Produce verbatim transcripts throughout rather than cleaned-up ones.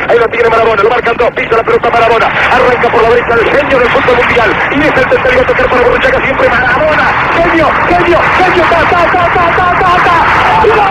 ahí lo tiene Marabona, lo marcan dos, pisa la pelota Marabona, arranca por la derecha el genio del fútbol mundial, y es el tercero a tocar para Borruchaga, siempre Marabona, genio, genio, genio, ta, ta, ta, ta, ta, ta, ta, ¡gol! ¡Gol!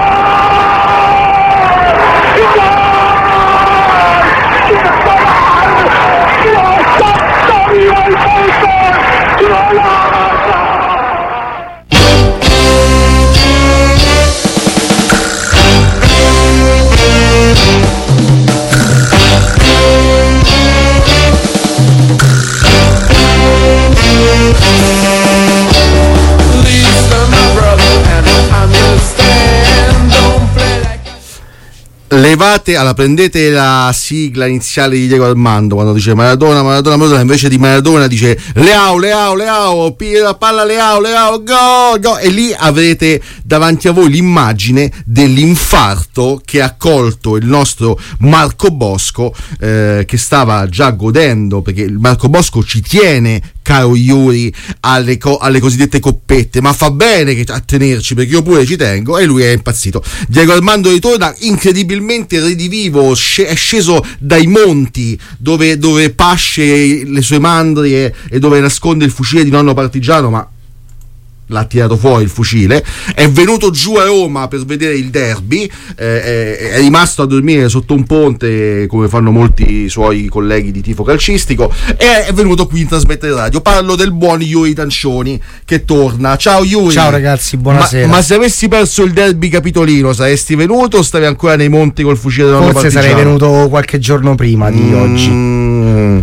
Levate, allora prendete la sigla iniziale di Diego Armando quando dice Maradona, Maradona, Maradona, invece di Maradona dice Leao, Leao, Leao, piglia la palla Leao, Leao, go, go, e lì avrete davanti a voi l'immagine dell'infarto che ha colto il nostro Marco Bosco, eh, che stava già godendo, perché il Marco Bosco ci tiene, caro Yuri, alle, co- alle cosiddette coppette, ma fa bene che a tenerci, perché io pure ci tengo, e lui è impazzito. Diego Armando ritorna incredibilmente redivivo, sc- è sceso dai monti dove, dove pasce le sue mandrie e dove nasconde il fucile di nonno partigiano, ma l'ha tirato fuori il fucile, è venuto giù a Roma per vedere il derby, eh, è, è rimasto a dormire sotto un ponte come fanno molti suoi colleghi di tifo calcistico, e è venuto qui in trasmettere radio. Parlo del buon Yuri Tancioni che torna. Ciao Yuri. Ciao ragazzi, buonasera. Ma, ma se avessi perso il derby capitolino saresti venuto o stavi ancora nei monti col fucile del nonno Forse partigiano? sarei venuto qualche giorno prima di mm. oggi.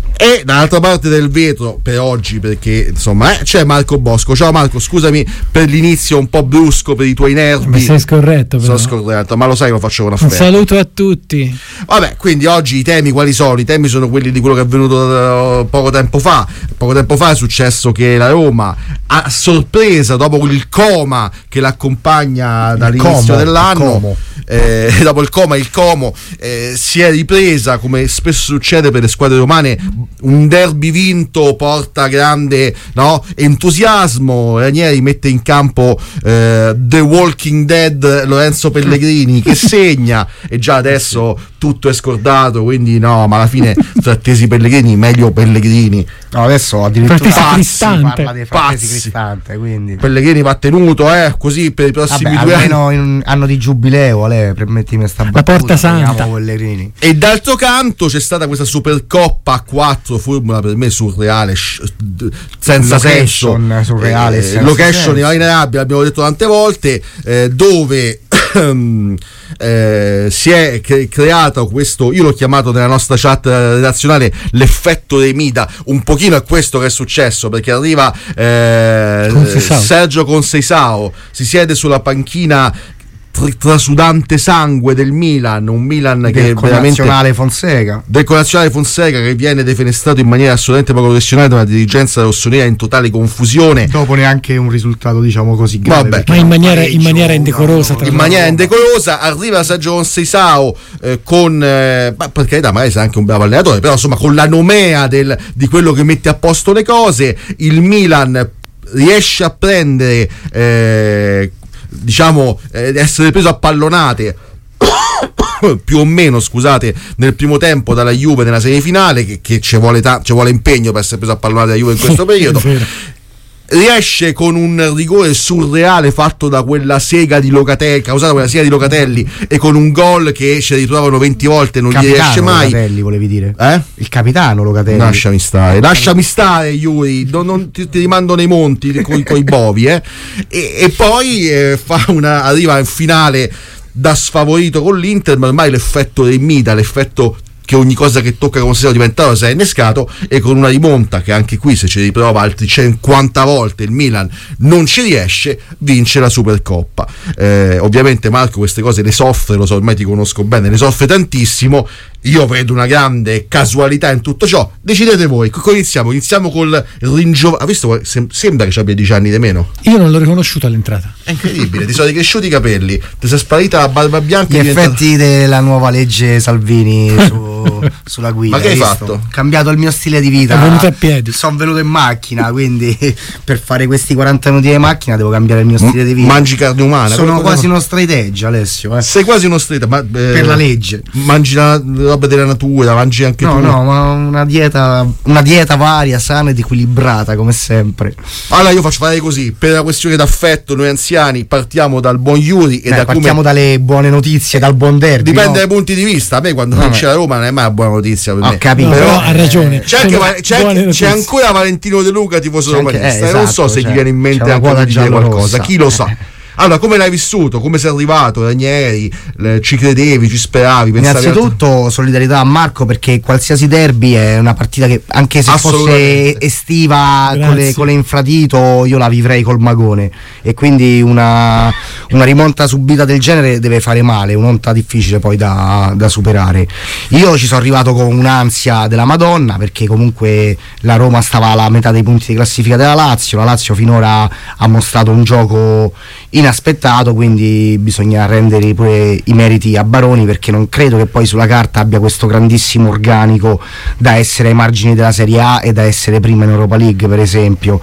E dall'altra parte del vetro per oggi, perché insomma eh, c'è Marco Bosco. Ciao Marco, scusami per l'inizio un po' brusco per i tuoi nervi. Ma sei scorretto però. Sono scorretto, ma lo sai, lo faccio con Un affetto. saluto a tutti. Vabbè, quindi oggi i temi quali sono? I temi sono quelli di quello che è avvenuto uh, poco tempo fa. Poco tempo fa è successo che la Roma, a sorpresa, dopo il coma che l'accompagna dall'inizio Como, dell'anno, il eh, dopo il coma, il Como, eh, si è ripresa, come spesso succede per le squadre romane. Un derby vinto porta grande, no, entusiasmo. Ranieri mette in campo eh, The Walking Dead Lorenzo Pellegrini che segna, e già adesso tutto è scordato, quindi no, ma alla fine Frattesi Pellegrini, meglio Pellegrini. No, adesso addirittura Frattesi Cristante. parla di Frattesi Pazzi. Cristante, quindi Pellegrini va tenuto, eh, così per i prossimi vabbè, due anni. almeno in anno di giubileo, Ale, permettimi sta battuta, Porta Santa. Pellegrini. E d'altro canto c'è stata questa Supercoppa a quattro, formula per me surreale, sh- senza senso, Location surreale, eh, senza location senso. inarrabile, abbiamo detto tante volte, eh, dove eh, si è cre- creato questo, io l'ho chiamato nella nostra chat redazionale l'effetto dei Mida. Un pochino è questo che è successo, perché arriva eh, Conceição. Sergio Conceição, si siede sulla panchina tr- trasudante sangue del Milan, un Milan che Del è veramente connazionale Fonseca. del connazionale Fonseca, che viene defenestrato in maniera assolutamente poco professionale da una dirigenza rossonera in totale confusione, Dopo neanche un risultato diciamo così grave. Vabbè. perché Ma in era un maniera- pareggio, in maniera indecorosa, no, tra in no, maniera no. indecorosa. Arriva Sergio Conceição eh, con eh, ma per carità magari sarà anche un bravo allenatore, però insomma con la nomea del, di quello che mette a posto le cose. Il Milan riesce a prendere eh, diciamo eh, essere preso a pallonate più o meno, scusate, nel primo tempo dalla Juve nella semifinale, che, che ci vuole, ta- ci vuole impegno per essere preso a pallonate da Juve in questo periodo. È vero. Riesce con un rigore surreale fatto da quella sega di Locatelli, causato quella sega di Locatelli, e con un gol che ci ritrovano venti volte e non gli Capitano riesce mai. Locatelli, volevi dire? Eh? Il capitano Locatelli. Lasciami stare, lasciami stare Yuri, non, non ti, ti rimando nei monti coi, coi bovi, eh. e, e poi eh, fa una, arriva in finale da sfavorito con l'Inter, ma ormai l'effetto dei Mida, l'effetto che ogni cosa che tocca con sé diventa si è innescato, e con una rimonta che anche qui, se ci riprova altri cinquanta volte il Milan non ci riesce, vince la Supercoppa. Eh, ovviamente Marco queste cose le soffre, lo so, ormai ti conosco bene, le soffre tantissimo. Io vedo una grande casualità in tutto ciò. Decidete voi, come iniziamo? Iniziamo col ringiovanimento. Ha visto? Sem- sembra che abbia dieci anni di meno. Io non l'ho riconosciuto all'entrata. È incredibile, ti sono ricresciuti i capelli, ti sei sparita la barba bianca. Gli e diventa- effetti della nuova legge Salvini su, sulla guida. Ma che hai visto? fatto? Cambiato il mio stile di vita. È venuto a piedi. Sono venuto in macchina, quindi per fare questi quaranta minuti di macchina devo cambiare il mio stile di vita. Mangi carne umana. Sono Come- quasi uno straight edge, Alessio. Eh. Sei quasi uno stretta, ma eh, Per la legge. mangi la robe della natura, mangi anche no, tu. No, ma una dieta, una dieta varia, sana ed equilibrata come sempre. Allora io faccio fare così, per la questione d'affetto noi anziani partiamo dal buon Iuri e eh, da partiamo come... dalle buone notizie, dal buon derby. Dipende no? dai punti di vista. A me quando No, vince no. la Roma non è mai una buona notizia per Ho me. capito. No, Però però ha ragione. c'è, anche, Sono Va- c'è, buone anche- c'è notizie. ancora Valentino De Luca, tifoso C'è anche- romanista, eh, e non so esatto, se cioè, gli viene in c'è mente una anche quota di dire qualcosa, giallorossa. chi lo sa. Allora, come l'hai vissuto? Come sei arrivato? Ranieri, le- ci credevi, ci speravi? Pensavi Innanzitutto solidarietà a Marco, perché qualsiasi derby è una partita che anche se fosse Assolutamente. estiva con le, Grazie. con le infradito io la vivrei col magone, e quindi una, una rimonta subita del genere deve fare male, un'onta difficile poi da, da superare. Io ci sono arrivato con un'ansia della Madonna, perché comunque la Roma stava alla metà dei punti di classifica della Lazio, la Lazio finora ha mostrato un gioco inaspettato, quindi bisogna rendere pure i meriti a Baroni, perché non credo che poi sulla carta abbia questo grandissimo organico da essere ai margini della Serie A e da essere prima in Europa League, per esempio.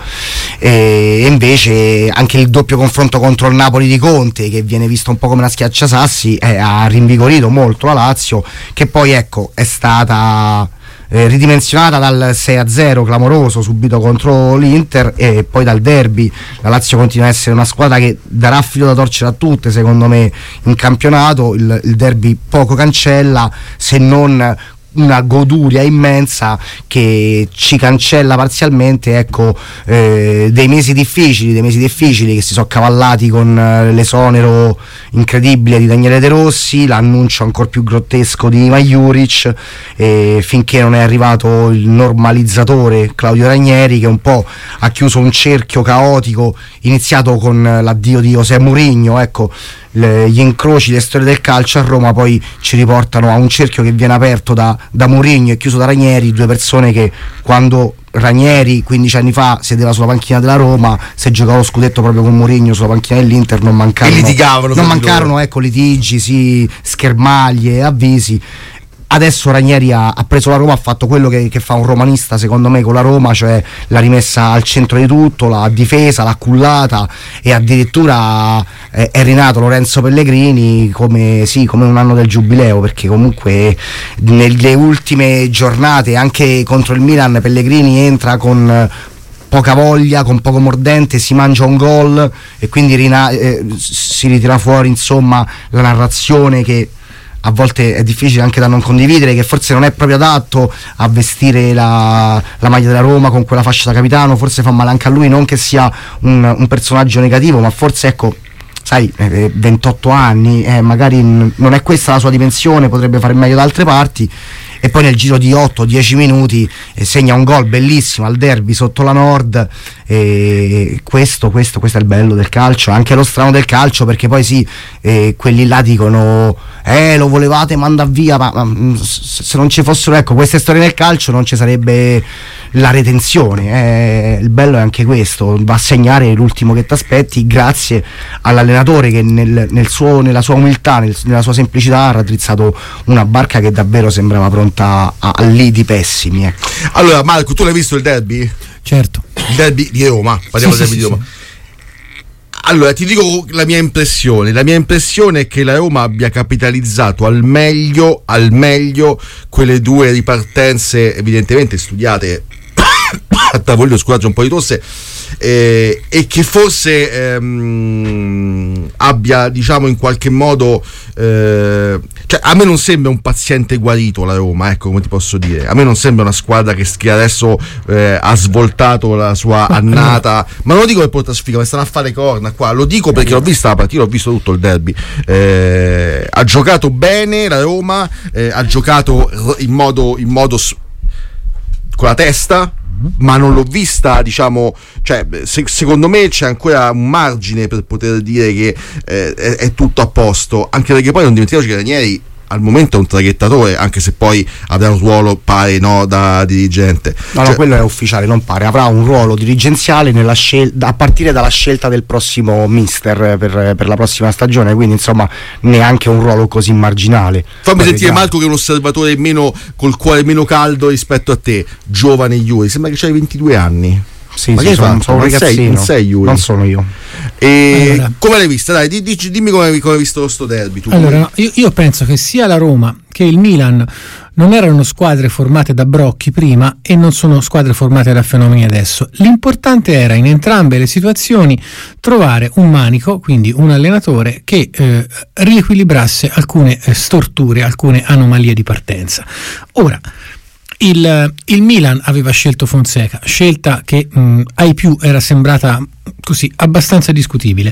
E invece anche il doppio confronto contro il Napoli di Conte, che viene visto un po' come una schiacciasassi, eh, ha rinvigorito molto la Lazio, che poi ecco è stata Eh, ridimensionata dal sei a zero clamoroso subito contro l'Inter, e poi dal derby. La Lazio continua a essere una squadra che darà filo da torcere a tutte, secondo me, in campionato. Il, il derby poco cancella, se non una goduria immensa che ci cancella parzialmente, ecco, eh, dei mesi difficili, dei mesi difficili che si sono cavallati con eh, l'esonero incredibile di Daniele De Rossi, l'annuncio ancora più grottesco di Ivan Juric, eh, finché non è arrivato il normalizzatore Claudio Ranieri, che un po' ha chiuso un cerchio caotico iniziato con l'addio di José Mourinho. Ecco, le, gli incroci, le storie del calcio a Roma poi ci riportano a un cerchio che viene aperto da, da Mourinho e chiuso da Ranieri, due persone che quando Ranieri quindici anni fa sedeva sulla panchina della Roma, se giocava lo scudetto proprio con Mourinho sulla panchina dell'Inter, non mancarono, E litigavano non fra di mancarono loro. ecco, litigi, sì, schermaglie, avvisi. Adesso Ranieri ha, ha preso la Roma, ha fatto quello che, che fa un romanista secondo me con la Roma, cioè l'ha rimessa al centro di tutto, l'ha difesa, l'ha cullata, e addirittura eh, è rinato Lorenzo Pellegrini come, sì, come un anno del giubileo, perché comunque nelle ultime giornate anche contro il Milan Pellegrini entra con poca voglia, con poco mordente, si mangia un gol e quindi rina- eh, si ritira fuori insomma la narrazione che a volte è difficile anche da non condividere, che forse non è proprio adatto a vestire la, la maglia della Roma con quella fascia da capitano, forse fa male anche a lui, non che sia un, un personaggio negativo, ma forse ecco, sai, eh, ventotto anni, eh, magari n- non è questa la sua dimensione, potrebbe fare meglio da altre parti, e poi nel giro di otto dieci minuti eh, segna un gol bellissimo al derby sotto la Nord, e questo, questo, questo è il bello del calcio, anche lo strano del calcio, perché poi sì, eh, quelli là dicono eh lo volevate mandare via, ma, ma se non ci fossero ecco queste storie nel calcio non ci sarebbe la retenzione, eh, il bello è anche questo, va a segnare l'ultimo che ti aspetti, grazie all'allenatore che nel, nel suo, nella sua umiltà, nel, nella sua semplicità ha raddrizzato una barca che davvero sembrava pronta a, a lidi pessimi, ecco. Allora Marco, tu l'hai visto il derby? Certo. Il derby di Roma, parliamo Sì, del sì, derby di sì, Roma. Allora ti dico la mia impressione, la mia impressione è che la Roma abbia capitalizzato al meglio, al meglio quelle due ripartenze evidentemente studiate a tavolino, scusate un po' di tosse, eh, e che forse ehm, abbia diciamo in qualche modo eh, cioè a me non sembra un paziente guarito la Roma, ecco, come ti posso dire, a me non sembra una squadra che, che adesso eh, ha svoltato la sua annata, ma non lo dico per porta sfiga, ma stanno a fare corna qua, lo dico perché l'ho vista la partita, ho visto tutto il derby, eh, ha giocato bene la Roma, eh, ha giocato in modo, in modo s- con la testa, ma non l'ho vista, diciamo, cioè se, secondo me c'è ancora un margine per poter dire che eh, è, è tutto a posto, anche perché poi non dimentichiamoci che Ranieri al momento è un traghettatore, anche se poi avrà un ruolo pare no da dirigente. No, cioè, no, quello è ufficiale, non pare, avrà un ruolo dirigenziale nella scel- a partire dalla scelta del prossimo mister per, per la prossima stagione, quindi insomma neanche un ruolo così marginale. fammi sentire Guarda, Marco che è un osservatore meno col cuore meno caldo rispetto a te, giovane Iuri, sembra che c'hai ventidue anni. Sì, ma sì, che hai sono, fatto? sono un Non sei, ragazzino. non sei Yuri. Non sono io. E Allora. come l'hai vista? Dai, di- dici- dimmi come, come hai visto sto derby. Tu Allora, come- no, io, io penso che sia la Roma che il Milan non erano squadre formate da brocchi prima e non sono squadre formate da fenomeni adesso. L'importante era in entrambe le situazioni trovare un manico, quindi un allenatore che eh, riequilibrasse alcune eh, storture, alcune anomalie di partenza. Ora, il, il Milan aveva scelto Fonseca, scelta che mh, ai più era sembrata così abbastanza discutibile.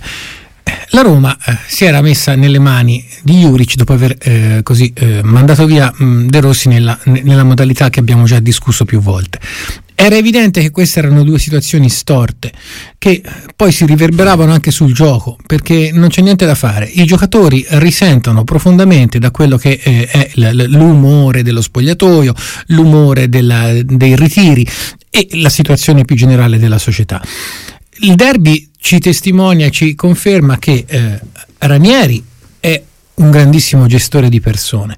La Roma eh, si era messa nelle mani di Juric dopo aver eh, così eh, mandato via mh, De Rossi nella, nella modalità che abbiamo già discusso più volte. Era evidente che queste erano due situazioni storte che poi si riverberavano anche sul gioco, perché non c'è niente da fare. I giocatori risentono profondamente da quello che eh, è l- l'umore dello spogliatoio, l'umore della, dei ritiri e la situazione più generale della società. Il derby ci testimonia e ci conferma che eh, Ranieri è un grandissimo gestore di persone,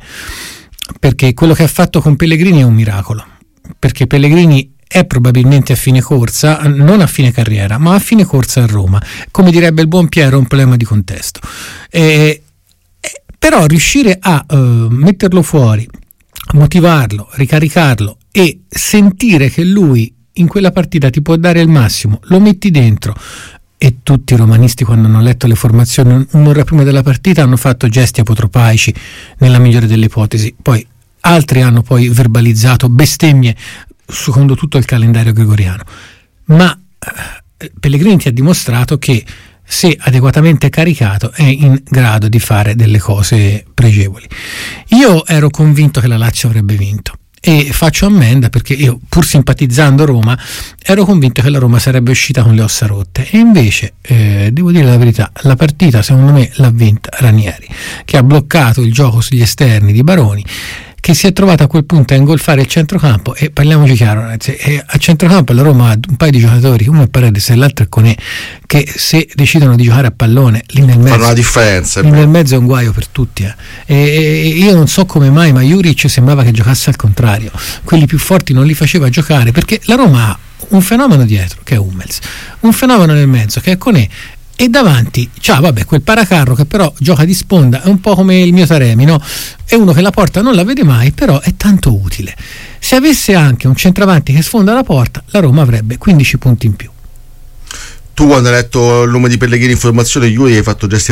perché quello che ha fatto con Pellegrini è un miracolo, perché Pellegrini è probabilmente a fine corsa, non a fine carriera, ma a fine corsa a Roma. Come direbbe il buon Piero, un problema di contesto. Eh, eh, però riuscire a eh, metterlo fuori, motivarlo, ricaricarlo e sentire che lui in quella partita ti può dare il massimo, lo metti dentro. E tutti i romanisti, quando hanno letto le formazioni un'ora prima della partita, hanno fatto gesti apotropaici nella migliore delle ipotesi. Poi altri hanno poi verbalizzato bestemmie secondo tutto il calendario gregoriano. Ma eh, Pellegrini ti ha dimostrato che, se adeguatamente caricato, è in grado di fare delle cose pregevoli. Io ero convinto che la Lazio avrebbe vinto. E faccio ammenda, perché io, pur simpatizzando Roma, ero convinto che la Roma sarebbe uscita con le ossa rotte, e invece eh, devo dire la verità, la partita secondo me l'ha vinta Ranieri, che ha bloccato il gioco sugli esterni di Baroni, che si è trovato a quel punto a ingolfare il centrocampo. E parliamoci chiaro, ragazzi, eh, a centrocampo la Roma ha un paio di giocatori, uno è Paredes e l'altro è Koné, che se decidono di giocare a pallone lì nel mezzo, fanno la differenza. lì nel mezzo è un guaio per tutti, eh. E, e io non so come mai, ma Juric sembrava che giocasse al contrario, quelli più forti non li faceva giocare, perché la Roma ha un fenomeno dietro che è Hummels, un fenomeno nel mezzo che è Koné, e davanti c'ha, vabbè, quel paracarro che però gioca di sponda, è un po' come il mio Taremi, no? È uno che la porta non la vede mai, però è tanto utile. Se avesse anche un centravanti che sfonda la porta, la Roma avrebbe quindici punti in più. Tu, quando hai letto il nome di Pellegrini in formazione, Yuri, hai fatto gesti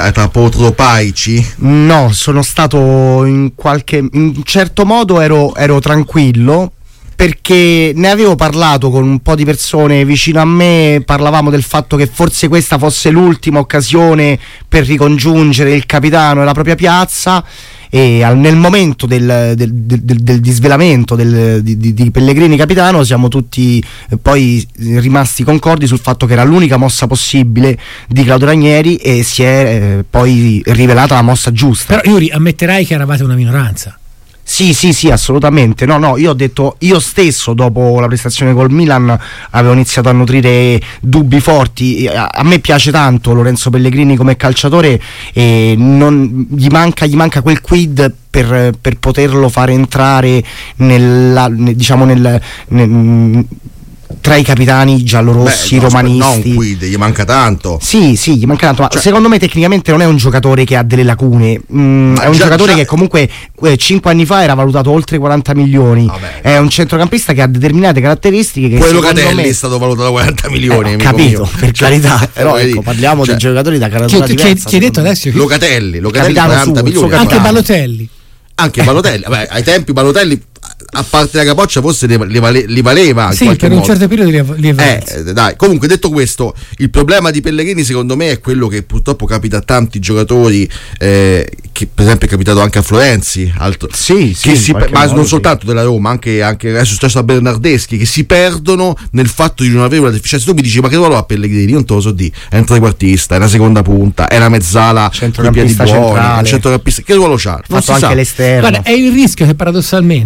apotropaici? No, sono stato in qualche, in un certo modo ero, ero tranquillo, perché ne avevo parlato con un po' di persone vicino a me, parlavamo del fatto che forse questa fosse l'ultima occasione per ricongiungere il capitano e la propria piazza, e al, nel momento del, del, del, del, del disvelamento del, di, di, di Pellegrini capitano siamo tutti eh, poi rimasti concordi sul fatto che era l'unica mossa possibile di Claudio Ranieri, e si è eh, poi rivelata la mossa giusta. Però Yuri, ammetterai che eravate una minoranza. Sì, sì, sì, assolutamente. No, no, io ho detto, io stesso dopo la prestazione col Milan avevo iniziato a nutrire dubbi forti. A, a me piace tanto Lorenzo Pellegrini come calciatore, e non, gli manca, gli manca quel quid per, per poterlo fare entrare nella, nel, diciamo nel, nel tra i capitani giallorossi, Beh, no, romanisti. Non quid, gli manca tanto. Sì, sì, gli manca tanto, ma cioè, secondo me tecnicamente non è un giocatore che ha delle lacune. Mm, è un già, giocatore già, che comunque eh, cinque anni fa era valutato oltre quaranta milioni. Vabbè, è un centrocampista che ha determinate caratteristiche che poi secondo Locatelli me è stato valutato quaranta milioni. eh, ho amico capito, mio. per carità, però eh, ecco, parliamo cioè, di giocatori da caratura Chi, chi, diversa. chi hai detto secondo me. adesso? Chi- Locatelli, Locatelli Capitano quaranta suo, il suo milioni. Anche capitano. Balotelli. Anche Balotelli, vabbè, ai tempi Balotelli, a parte la capoccia, forse li, li, vale, li valeva in Sì, qualche per un modo. certo periodo li, li Eh, dai, comunque, detto questo, il problema di Pellegrini secondo me è quello che purtroppo capita a tanti giocatori, eh, che per esempio è capitato anche a Florenzi, altro, Sì, sì, che in si, qualche ma modo, non sì. soltanto della Roma, anche, anche è successo a Bernardeschi, che si perdono nel fatto di non avere una deficienza. Tu mi dici, ma che ruolo ha Pellegrini? Io non te lo so di, è un trequartista, è una seconda punta, è una mezzala con i piedi Centrocampista buoni, è un centrale. centrocampista, che ruolo c'ha? Non Fatto si anche sa. l'esterno. Guarda, è il rischio che paradossalmente i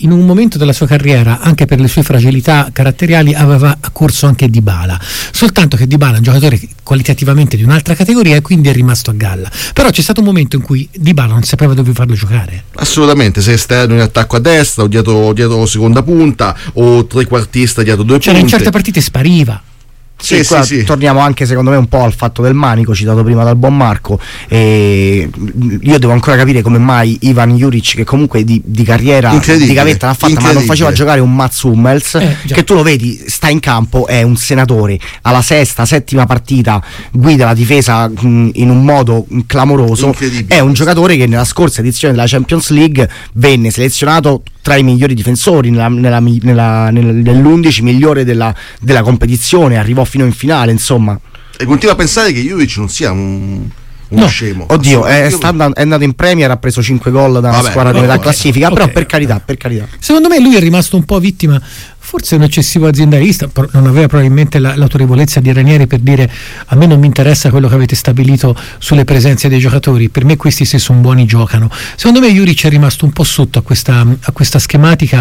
in un momento della sua carriera, anche per le sue fragilità caratteriali, aveva corso anche Dybala, soltanto che Dybala è un giocatore qualitativamente di un'altra categoria e quindi è rimasto a galla. Però c'è stato un momento in cui Dybala non sapeva dove farlo giocare. Assolutamente, sei esterno in attacco a destra o dietro, dietro seconda punta o trequartista dietro due C'era punte. in certe partite spariva. Sì, sì, qua sì, sì. Torniamo anche secondo me un po' al fatto del manico citato prima dal buon Marco, e io devo ancora capire come mai Ivan Juric, che comunque di, di carriera di gavetta l'ha fatta, ma non faceva giocare un Mats Hummels, eh, che tu lo vedi, sta in campo, è un senatore, alla sesta, settima partita guida la difesa mh, in un modo clamoroso, è un giocatore che nella scorsa edizione della Champions League venne selezionato tra i migliori difensori nella, nella, nella, nell'undici migliore della, della competizione, arrivò fino in finale, insomma. E continuo a pensare che Juric non sia un, uno no. scemo. Oddio, è, sta andando, è andato in Premier, ha preso cinque gol da una Vabbè, squadra di metà oh, classifica, okay, però okay. per carità, per carità. Secondo me lui è rimasto un po' vittima, forse un eccessivo aziendalista, non aveva probabilmente la, l'autorevolezza di Ranieri per dire: a me non mi interessa quello che avete stabilito sulle presenze dei giocatori, per me questi se sono buoni giocano. Secondo me Juric è rimasto un po' sotto a questa, a questa schematica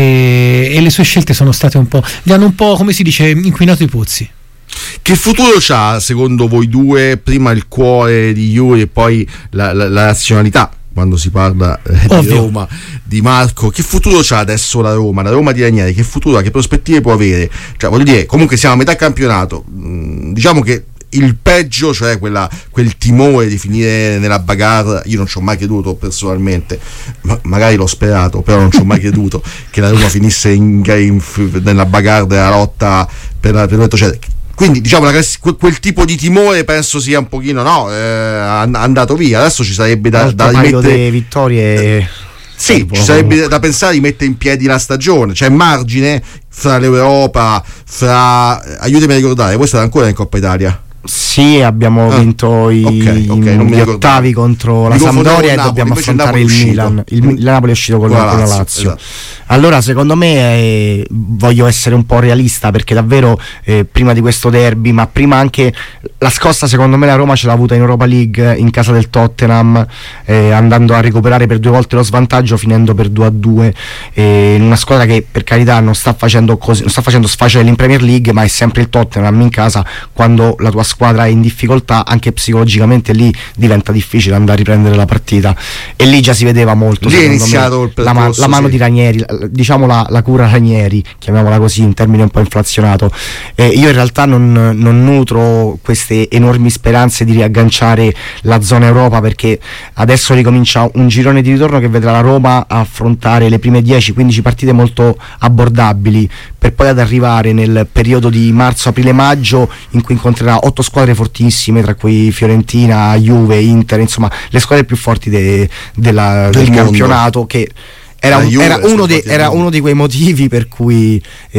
e, e le sue scelte sono state un po', gli hanno un po', come si dice, inquinato i pozzi. Che futuro c'ha secondo voi due? Prima il cuore di Juri e poi la, la, la razionalità quando si parla eh, di Roma, di Marco. Che futuro c'ha adesso la Roma, la Roma di Ranieri? Che futuro ha, che prospettive può avere? Cioè, voglio dire, comunque siamo a metà campionato, mm, diciamo che il peggio, cioè quella, quel timore di finire nella bagarre, io non ci ho mai creduto personalmente, ma magari l'ho sperato, però non ci ho mai creduto che la Roma finisse in, in, nella bagarre della lotta per la per cioè, quindi diciamo la, quel tipo di timore penso sia un pochino no eh, andato via. Adesso ci sarebbe da, da rimettere vittorie eh, sì, ci sarebbe da pensare di mettere in piedi la stagione, c'è margine fra l'Europa, fra aiutami a ricordare, voi state ancora in Coppa Italia? Sì, abbiamo ah, vinto i, okay, okay, non gli ottavi contro la Sampdoria e dobbiamo affrontare il, il Milan. Il, il Napoli è uscito con, con la Lazio. La Lazio. Esatto. Allora, secondo me eh, voglio essere un po' realista, perché davvero eh, prima di questo derby, ma prima anche la scossa, secondo me la Roma ce l'ha avuta in Europa League in casa del Tottenham, eh, andando a recuperare per due volte lo svantaggio, finendo per due a due, eh, in una squadra che per carità non sta facendo così, non sta facendo sfacelo in Premier League, ma è sempre il Tottenham in casa. Quando la tua squadra è in difficoltà, anche psicologicamente lì diventa difficile andare a riprendere la partita, e lì già si vedeva molto lì è iniziato me, il percorso, la, man- la mano sì. di Ranieri, diciamo la, la cura Ranieri, chiamiamola così in termini un po' inflazionato. Eh, io in realtà non, non nutro queste enormi speranze di riagganciare la zona Europa, perché adesso ricomincia un girone di ritorno che vedrà la Roma affrontare le prime dieci quindici partite molto abbordabili, per poi ad arrivare nel periodo di marzo, aprile, maggio, in cui incontrerà otto squadre fortissime, tra cui Fiorentina, Juve, Inter, insomma le squadre più forti de, della, del, del campionato, che Era, un, era, uno de, era uno di quei motivi per cui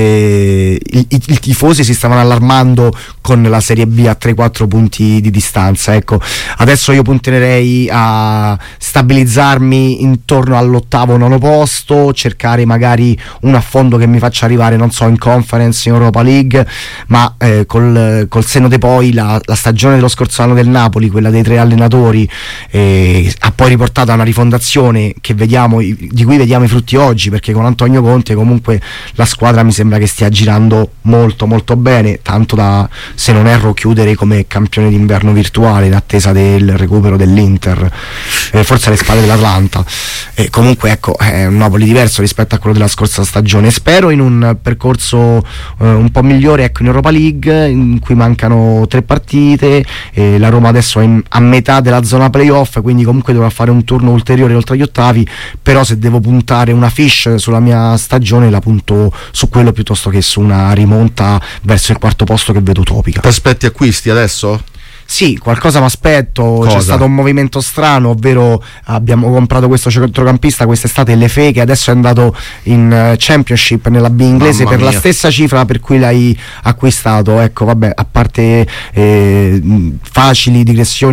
eh, i, i, i tifosi si stavano allarmando con la Serie B a tre quattro punti di distanza. Ecco, adesso io punterei a stabilizzarmi intorno all'ottavo nono posto, cercare magari un affondo che mi faccia arrivare, non so, in Conference, in Europa League, ma eh, col, col senno di poi la, la stagione dello scorso anno del Napoli, quella dei tre allenatori, eh, ha poi riportato a una rifondazione che vediamo, di cui vediamo i frutti oggi, perché con Antonio Conte comunque la squadra mi sembra che stia girando molto molto bene, tanto da, se non erro, chiudere come campione d'inverno virtuale in attesa del recupero dell'Inter, eh, forse alle spalle dell'Atlanta. E comunque ecco, è un Napoli diverso rispetto a quello della scorsa stagione. Spero in un percorso eh, un po' migliore, ecco, in Europa League, in cui mancano tre partite, eh, la Roma adesso è in, a metà della zona playoff, quindi comunque dovrà fare un turno ulteriore oltre agli ottavi, però se devo puntare una fish sulla mia stagione la punto su quello piuttosto che su una rimonta verso il quarto posto che vedo utopica. Ti aspetti acquisti adesso? Sì, qualcosa mi aspetto. Cosa? C'è stato un movimento strano, ovvero abbiamo comprato questo centrocampista quest'estate, Lefebvre, che adesso è andato in Championship nella B inglese per la stessa cifra per cui l'hai acquistato. Ecco, vabbè, a parte eh, facili digressioni su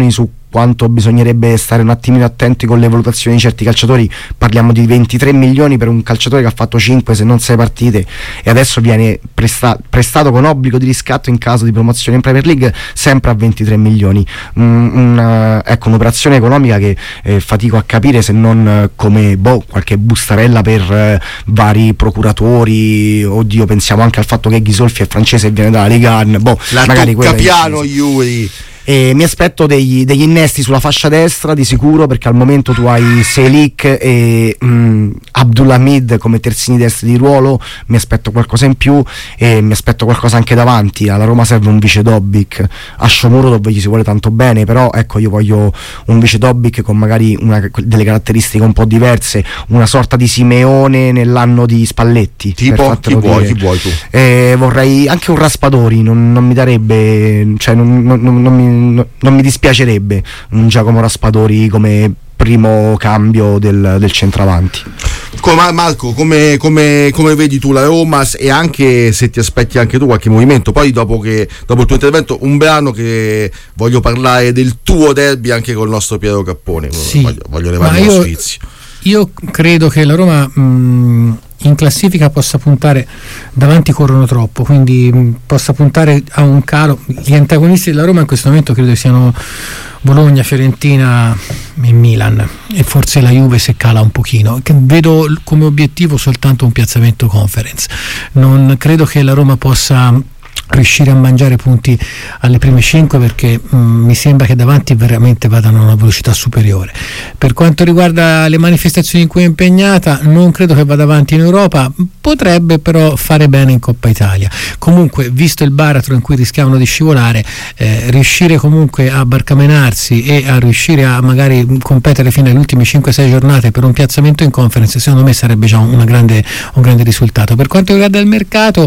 quanto bisognerebbe stare un attimino attenti con le valutazioni di certi calciatori. Parliamo di ventitré milioni per un calciatore che ha fatto cinque se non sei partite e adesso viene presta- prestato con obbligo di riscatto in caso di promozione in Premier League, sempre a ventitré milioni. Mm, una, ecco, un'operazione economica che eh, fatico a capire, se non eh, come boh, qualche bustarella per eh, vari procuratori. Oddio, pensiamo anche al fatto che Ghisolfi è francese e viene dalla Liga uno, boh, la magari tocca piano Yuri. E mi aspetto degli, degli innesti sulla fascia destra di sicuro, perché al momento tu hai Selic e mh, Abdulhamid come terzini destri di ruolo. Mi aspetto qualcosa in più e mi aspetto qualcosa anche davanti. Alla Roma serve un vice Dobbik, a Sciomuro dove gli si vuole tanto bene, però ecco, io voglio un vice Dobbik con magari una, delle caratteristiche un po' diverse, una sorta di Simeone nell'anno di Spalletti. Tipo chi vuoi, chi vuoi tu? E vorrei anche un Raspadori, non, non mi darebbe, cioè non, non, non mi non mi dispiacerebbe un Giacomo Raspadori come primo cambio del, del centravanti. Come, Marco, come, come, come vedi tu la Roma, e anche se ti aspetti anche tu qualche movimento? Poi dopo, che, dopo il tuo intervento un brano che voglio parlare del tuo derby anche con il nostro Piero Cappone. Sì, voglio, voglio levare lo sfizio. Io credo che la Roma mh, in classifica possa puntare, davanti corrono troppo, quindi mh, possa puntare a un calo. Gli antagonisti della Roma in questo momento credo siano Bologna, Fiorentina e Milan, e forse la Juve se cala un pochino. Vedo come obiettivo soltanto un piazzamento Conference. Non credo che la Roma possa riuscire a mangiare punti alle prime cinque, perché mh, mi sembra che davanti veramente vadano a una velocità superiore. Per quanto riguarda le manifestazioni in cui è impegnata, non credo che vada avanti in Europa, potrebbe però fare bene in Coppa Italia. Comunque, visto il baratro in cui rischiavano di scivolare, eh, riuscire comunque a barcamenarsi e a riuscire a magari competere fino alle ultime cinque sei giornate per un piazzamento in Conference, secondo me sarebbe già una grande, un grande risultato. Per quanto riguarda il mercato,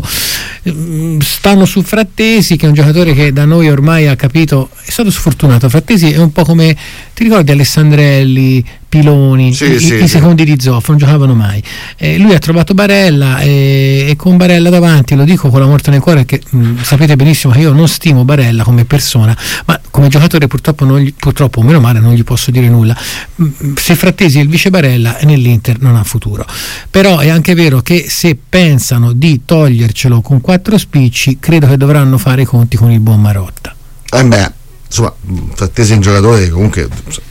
mh, stanno su Frattesi, che è un giocatore che da noi ormai ha capito, è stato sfortunato. Frattesi è un po' come, ti ricordi Alessandrelli, Piloni, sì, i, sì, i sì. secondi di Zoff non giocavano mai. Eh, lui ha trovato Barella e, e con Barella davanti, lo dico con la morte nel cuore, che mh, sapete benissimo che io non stimo Barella come persona, ma come giocatore purtroppo, non gli, purtroppo meno male non gli posso dire nulla. Mh, se Frattesi è il vice Barella, nell'Inter non ha futuro. Però è anche vero che se pensano di togliercelo con quattro spicci, credo che dovranno fare i conti con il buon Marotta. Eh beh, insomma, Frattesi è un giocatore che comunque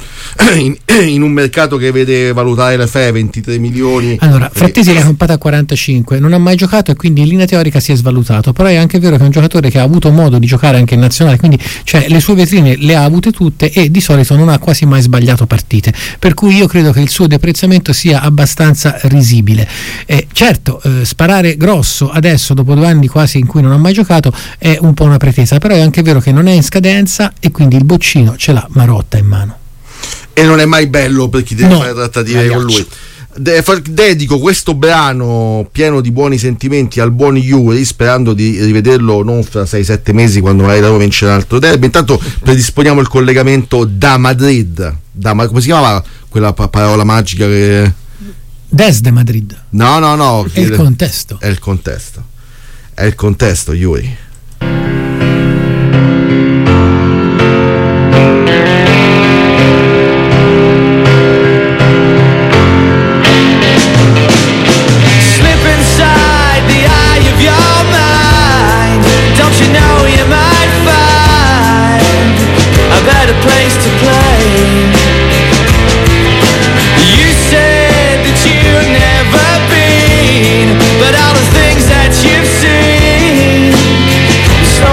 in, in un mercato che vede valutare le F E ventitré milioni. Allora, Frattesi l'ha comprata a quarantacinque, non ha mai giocato e quindi in linea teorica si è svalutato, però è anche vero che è un giocatore che ha avuto modo di giocare anche in nazionale, quindi cioè le sue vetrine le ha avute tutte e di solito non ha quasi mai sbagliato partite, per cui io credo che il suo deprezzamento sia abbastanza risibile. Eh, certo, eh, sparare grosso adesso dopo due anni quasi in cui non ha mai giocato è un po' una pretesa, però è anche vero che non è in scadenza e quindi il boccino ce l'ha Marotta in mano. E non è mai bello per chi deve No, fare trattative Magliaccio. con lui. De- dedico questo brano pieno di buoni sentimenti al buon Yuri, sperando di rivederlo non fra sei sette mesi quando magari la Roma vincerà un altro derby. Intanto predisponiamo il collegamento da Madrid, da, come si chiamava quella pa- parola magica che... Desde Madrid. No, no, no. È il contesto. È il contesto. È il contesto, Yuri. But all the things that you've seen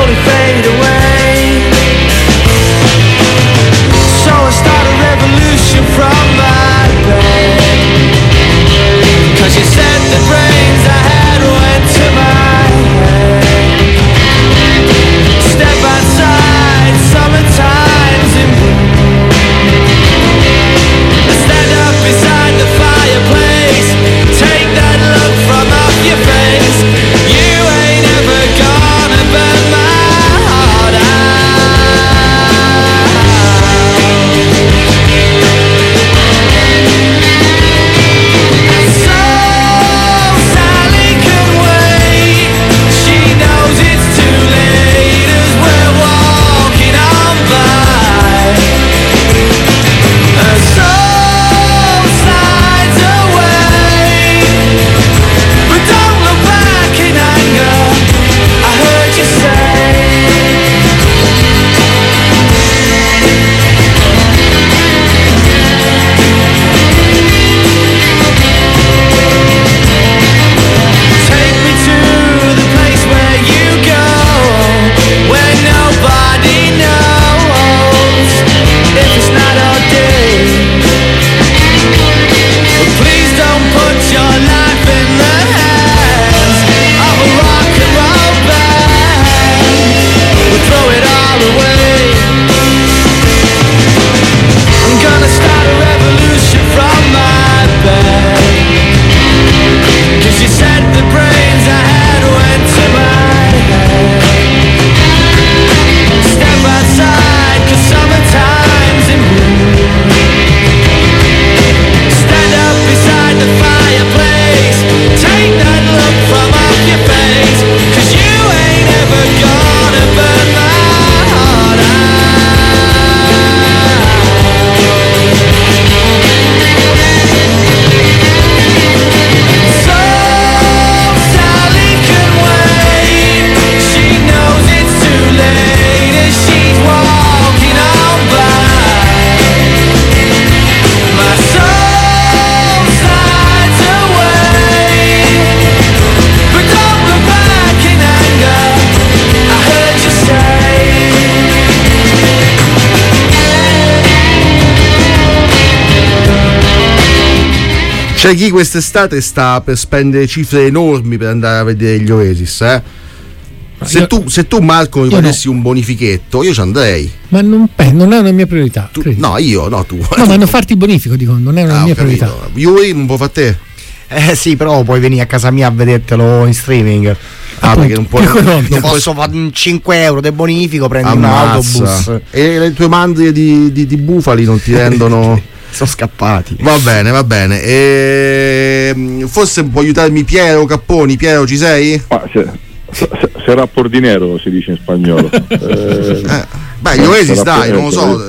C'è chi quest'estate sta per spendere cifre enormi per andare a vedere gli Oasis, eh? Se, io, tu, se tu Marco mi facessi no. un bonifichetto, io ci andrei. Ma non, beh, non è una mia priorità. Tu, no, io, no, tu. No, ma non farti bonifico, dico, non è una ah, mia priorità. Yuri, non può fare te? Eh sì, però puoi venire a casa mia a vedertelo in streaming. Ah, perché non puoi. Non, non posso fare cinque euro di bonifico, prendi un autobus. E le tue mandrie di, di, di bufali non ti rendono. Sono scappati. Va bene, va bene. E... forse può aiutarmi Piero Capponi. Piero, ci sei? Ah, se, se, será por dinero, si dice in spagnolo. eh, eh, beh, gli Oasis, dai, non lo so.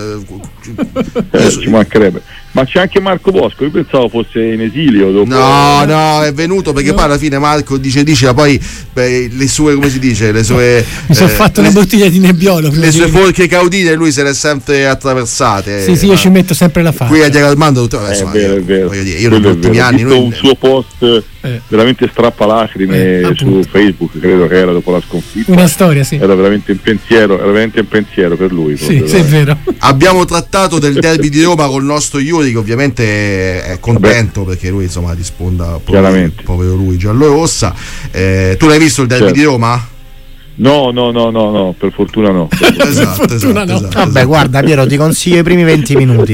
Eh, ci mancherebbe. Ma c'è anche Marco Bosco, io pensavo fosse in esilio dopo. No, no, è venuto perché no. Poi alla fine Marco dice, dice poi beh, le sue, come si dice, le sue mi sono eh, fatto le, una bottiglia di nebbiolo, le sue forche caudine lui se le è sempre attraversate. Sì, sì, io ci metto sempre la faccia. Qui a Diego Armando tutto, eh, è vero, è vero. Voglio dire, io negli ultimi anni lui... un suo post eh. veramente strappalacrime eh, su Facebook, credo che era dopo la sconfitta. Una storia, sì. Era veramente un pensiero, era veramente un pensiero per lui. Sì, sì, è vero. Abbiamo trattato del derby di Roma con il nostro Yuri, che ovviamente è contento. Vabbè. Perché lui insomma risponda povero, povero lui giallo-rossa. Eh, tu l'hai visto il derby certo. di Roma? No, no, no, no, no, per fortuna no. esatto, fortuna esatto, no. esatto, Vabbè, esatto. Guarda Piero, ti consiglio i primi venti minuti.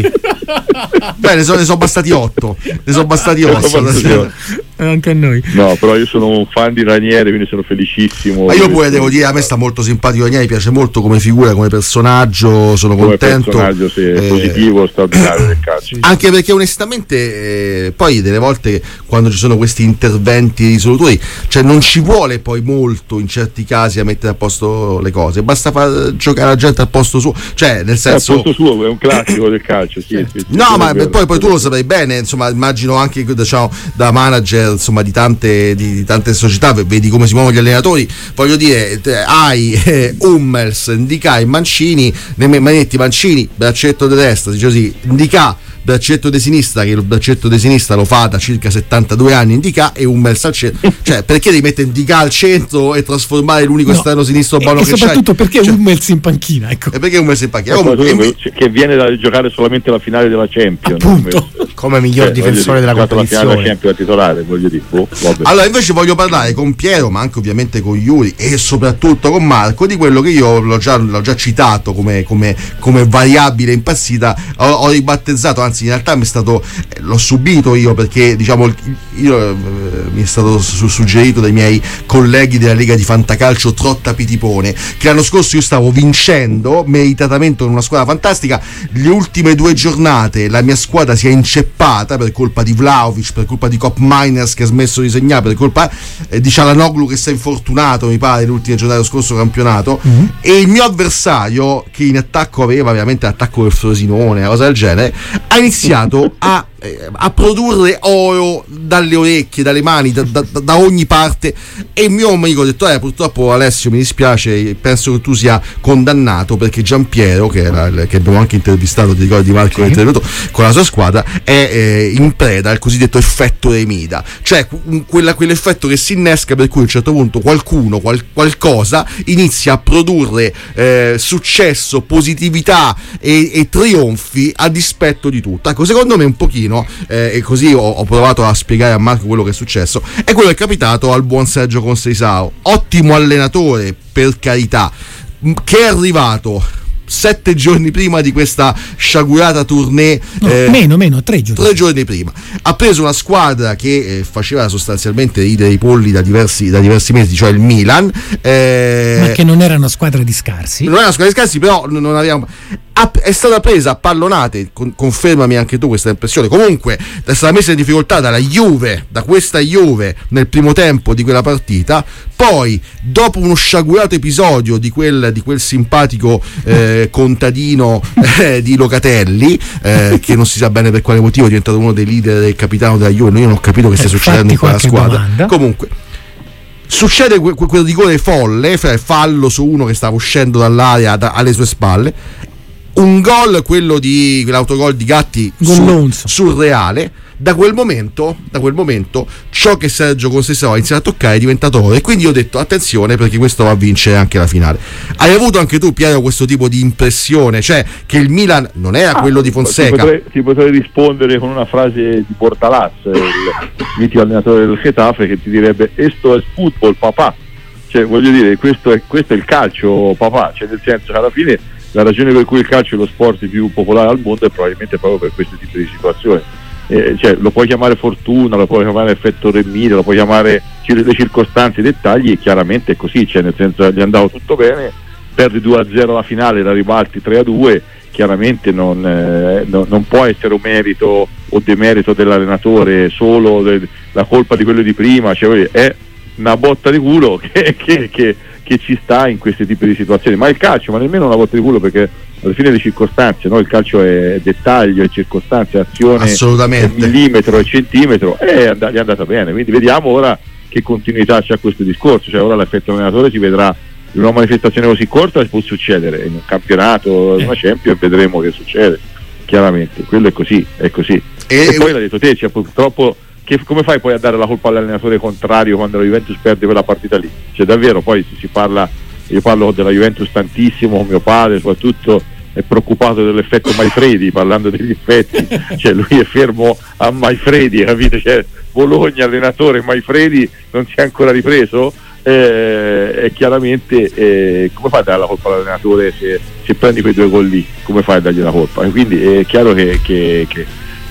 Beh, ne sono, ne sono bastati otto. Ne sono bastati otto. Anche a noi. No, però io sono un fan di Ranieri, quindi sono felicissimo. Ma io pure devo dire, a me sta molto simpatico Ranieri, mi piace molto come figura, come personaggio, sono come contento. Come personaggio, sì, eh, positivo, straordinario del calcio. Anche perché onestamente eh, poi delle volte quando ci sono questi interventi risolutori, cioè non ci vuole poi molto in certi casi a mettere a posto le cose, basta far giocare la gente al posto suo, cioè nel senso... Al posto suo è un classico del calcio, sì, sì, sì, no, sì, ma vero, poi, poi tu lo saprai bene, insomma, immagino anche diciamo, da manager insomma di tante, di, di tante società, vedi come si muovono gli allenatori, voglio dire, te, hai eh, Hummels, Ndicà e Mancini, nei manetti Mancini, braccetto di destra, dice così, Ndicà braccetto di sinistra, che il braccetto di sinistra lo fa da circa settantadue anni Ndicà, e Hummels al centro, cioè perché devi mettere Ndicà al centro e trasformare l'unico no. esterno sinistro buono che c'è, soprattutto perché cioè, Hummels in panchina, ecco. E perché Hummels in panchina? Ecco, Comunque, invece, che viene da giocare solamente la finale della Champions, appunto, come miglior eh, difensore della competizione, la finale della Champions titolare, voglio dire. Oh, allora invece voglio parlare con Piero, ma anche ovviamente con Yuri e soprattutto con Marco di quello che io l'ho già, l'ho già citato come, come, come variabile impazzita, ho, ho ribattezzato, anzi in realtà mi è stato eh, l'ho subito io perché diciamo io, eh, mi è stato su, suggerito dai miei colleghi della Lega di Fantacalcio Trotta Pitipone che l'anno scorso io stavo vincendo meritatamente con una squadra fantastica, le ultime due giornate la mia squadra si è inceppata per colpa di Vlahovic, per colpa di Cop Miners che ha smesso di segnare, per colpa eh, di Cialanoglu che si è infortunato mi pare l'ultima giornata dello scorso campionato, mm-hmm. e il mio avversario che in attacco aveva veramente l'attacco del Frosinone, una cosa del genere, ha iniziato a a produrre oro dalle orecchie, dalle mani, da, da, da ogni parte, e il mio amico ha detto eh, purtroppo Alessio mi dispiace, penso che tu sia condannato perché Giampiero che, era, che abbiamo anche intervistato, ti ricordi Marco, sì. intervenuto con la sua squadra, è eh, in preda al cosiddetto effetto Remida, cioè quella, quell'effetto che si innesca per cui a un certo punto qualcuno, qual, qualcosa inizia a produrre eh, successo, positività e, e trionfi a dispetto di tutto. Ecco, secondo me un pochino Eh, e così ho, ho provato a spiegare a Marco quello che è successo, è quello che è capitato al buon Sergio Conceição, ottimo allenatore per carità, che è arrivato sette giorni prima di questa sciagurata tournée, no, eh, meno meno tre giorni tre giorni prima ha preso una squadra che eh, faceva sostanzialmente ridere i polli da diversi, da diversi mesi, cioè il Milan, eh, ma che non era una squadra di scarsi, non era una squadra di scarsi, però non avevamo, è stata presa a pallonate, con, confermami anche tu questa impressione, comunque è stata messa in difficoltà dalla Juve, da questa Juve nel primo tempo di quella partita, poi dopo uno sciagurato episodio di quel, di quel simpatico eh, contadino eh, di Locatelli, eh, che non si sa bene per quale motivo è diventato uno dei leader del capitano della Juve, io non ho capito che stia eh, succedendo in quella squadra, domanda. Comunque succede que- quel rigore folle, fallo su uno che stava uscendo dall'area da, alle sue spalle. un gol, quello di l'autogol di Gatti su, surreale. Da quel momento, da quel momento ciò che Sergio Conceição ha iniziato a toccare è diventato oro, e quindi io ho detto attenzione, perché questo va a vincere anche la finale. Hai avuto anche tu, Piero, questo tipo di impressione, cioè che il Milan non era ah, quello di Fonseca? Ti potrei, ti potrei rispondere con una frase di Portalaz, il mitico allenatore del Getafe, che ti direbbe: esto è football, papà. Cioè, voglio dire, questo è, questo è il calcio, papà. Cioè, nel senso che alla fine la ragione per cui il calcio è lo sport più popolare al mondo è probabilmente proprio per questo tipo di situazioni. Eh, cioè, lo puoi chiamare fortuna, lo puoi chiamare effetto Remire, lo puoi chiamare le circostanze, i dettagli, e chiaramente è così, cioè nel senso gli è andato tutto bene, perdi due a zero la finale, la ribalti tre a due, chiaramente non, eh, no, non può essere un merito o demerito dell'allenatore, solo de, la colpa di quello di prima, cioè è una botta di culo che, che, che, che ci sta in questi tipi di situazioni, ma il calcio, ma nemmeno una botta di culo, perché alla fine le circostanze, no? Il calcio è dettaglio, è circostanze, azione, assolutamente, è millimetro e centimetro, e and- gli è andata bene, quindi vediamo ora che continuità c'è questo discorso, cioè ora l'effetto allenatore si vedrà in una manifestazione così corta, può succedere in un campionato, in una Champions, vedremo che succede, chiaramente, quello è così, è così. E, e poi l'ha detto te, cioè, purtroppo che, come fai poi a dare la colpa all'allenatore contrario quando la Juventus perde quella partita lì? Cioè davvero, poi si, si parla, io parlo della Juventus tantissimo, mio padre soprattutto è preoccupato dell'effetto Maifredi, parlando degli effetti, cioè lui è fermo a Maifredi, capite? Cioè, Bologna, allenatore, Maifredi non si è ancora ripreso, eh, e chiaramente eh, come fai a dare la colpa all'allenatore se, se prendi quei due gol lì? Come fai a dargli la colpa? E quindi è chiaro che, che, che,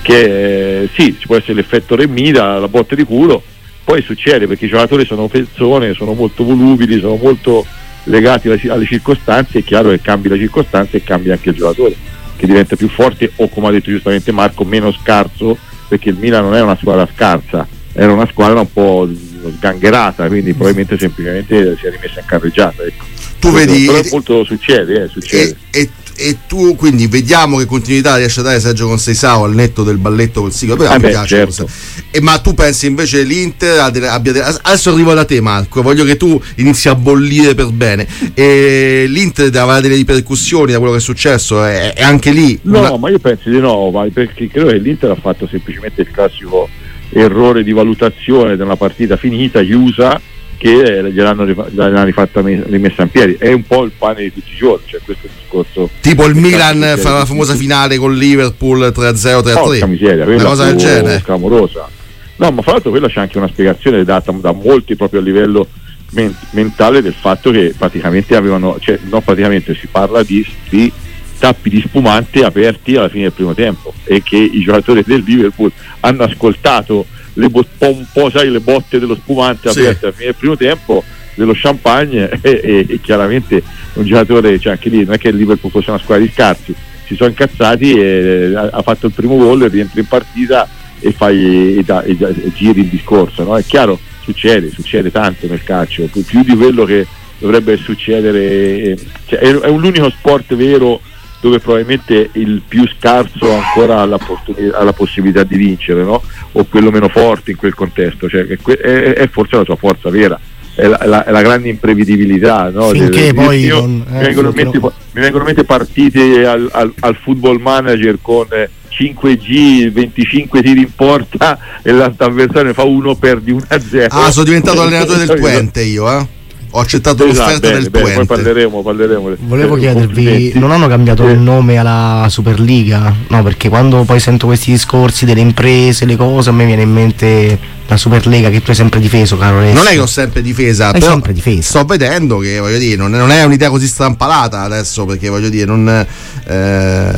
che eh, sì, ci può essere l'effetto Remida, la botta di culo, poi succede perché i giocatori sono persone, sono molto volubili, sono molto legati alle circostanze, è chiaro che cambi la circostanza e cambia anche il giocatore, che diventa più forte o, come ha detto giustamente Marco, meno scarso, perché il Milan non è una squadra scarsa, era una squadra un po' sgangherata, quindi probabilmente semplicemente si è rimessa in carreggiata, ecco. Tu vedi, però molto succede, eh, succede. E, e, e tu quindi vediamo che continuità riesce a dare Sergio Conceição al netto del balletto col siglo, però ah mi beh, piace, certo. E, ma tu pensi invece l'Inter abbia, adesso arrivo da te Marco, voglio che tu inizi a bollire per bene, e l'Inter avrà delle ripercussioni da quello che è successo, e, e anche lì no, una... ma io penso di no, ma perché credo che l'Inter ha fatto semplicemente il classico errore di valutazione di una partita finita, chiusa, che gliel'hanno, gliel'hanno rifatta rimessa in piedi. È un po' il pane di tutti i giorni, cioè questo discorso tipo il Milan fa la famosa finale con Liverpool tre a zero, tre a tre, porca miseria, una cosa del genere clamorosa. No, ma fra l'altro quella c'è anche una spiegazione data da molti proprio a livello men- mentale del fatto che praticamente avevano, cioè non praticamente, si parla di, di tappi di spumante aperti alla fine del primo tempo, e che i giocatori del Liverpool hanno ascoltato le bo- un po' sai le botte dello spumante sì, aperte alla fine del primo tempo, dello champagne, e, e, e chiaramente un giocatore, cioè anche lì non è che il Liverpool fosse una squadra di scarsi, si sono incazzati e ha, ha fatto il primo gol, rientra in partita e fai e, da, e, e giri il discorso, no? È chiaro, succede, succede tanto nel calcio, più di quello che dovrebbe succedere, cioè, è, è l'unico sport vero dove probabilmente il più scarso ancora ha la, ha la possibilità di vincere, no? O quello meno forte in quel contesto, cioè è, è, è forse la sua forza vera, è la, la, è la grande imprevedibilità, no? Finché poi io, non, mi, eh, vengono finché mente, non... mi vengono in mente partite al, al, al Football Manager con cinque G, venticinque tiri in porta e l'avversario ne fa uno, perdi uno a zero. Ah, sono diventato allenatore del Twente io, eh ho accettato esatto, l'offerta bene, del bene, Twente. poi parleremo, parleremo. Volevo chiedervi, non hanno cambiato eh. il nome alla Superliga? No, perché quando poi sento questi discorsi delle imprese, le cose, a me viene in mente la Superlega che tu hai sempre difeso, caro Alessio. Non è che ho sempre difesa, hai però sempre difesa. Sto vedendo che, voglio dire, non è, non è un'idea così strampalata adesso, perché voglio dire, non eh,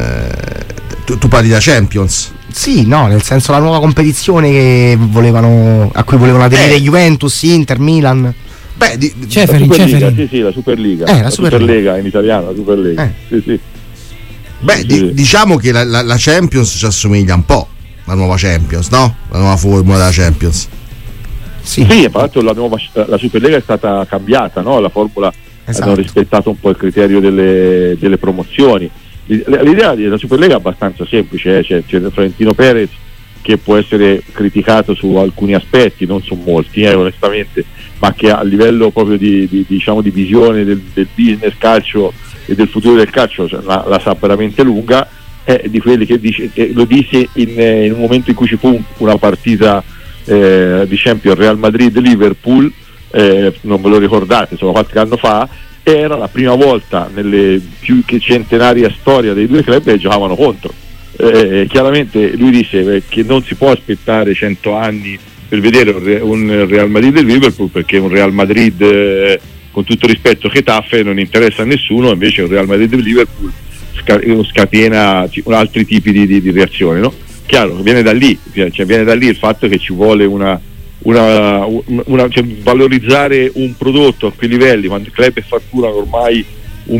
tu, tu parli da Champions. Sì, no, nel senso la nuova competizione che volevano, a cui volevano aderire eh. Juventus, Inter, Milan. Beh, di, Ceferin, la Superliga, Ceferin. sì, sì, la Superliga, eh, la la Superliga. Superlega in italiano, la Superlega. Eh. Sì, sì. Beh, sì, di, sì. diciamo che la, la, la Champions ci assomiglia un po', la nuova Champions, no? La nuova formula della Champions. Sì, sì, tra l'altro la, nuova, la Superlega è stata cambiata, no? La formula, esatto, hanno rispettato un po' il criterio delle, delle promozioni. L'idea della Superlega è abbastanza semplice, eh? c'è, c'è Florentino Perez che può essere criticato su alcuni aspetti, non su molti, eh, onestamente, ma che a livello proprio di, di, diciamo, di visione del, del business calcio e del futuro del calcio, cioè, la, la sa veramente lunga, è di quelli che dice, che lo disse in, in un momento in cui ci fu una partita eh, di Champions Real Madrid-Liverpool, eh, non ve lo ricordate, insomma qualche anno fa, era la prima volta nelle più che centenaria storia dei due club che giocavano contro. Eh, chiaramente lui disse che non si può aspettare cento anni per vedere un Real Madrid e Liverpool, perché un Real Madrid eh, con tutto rispetto Getafe non interessa a nessuno, invece un Real Madrid e Liverpool scatena altri tipi di, di, di reazioni, no? Chiaro, viene da lì, cioè viene da lì il fatto che ci vuole una, una, una cioè valorizzare un prodotto a quei livelli, quando i club fatturano ormai un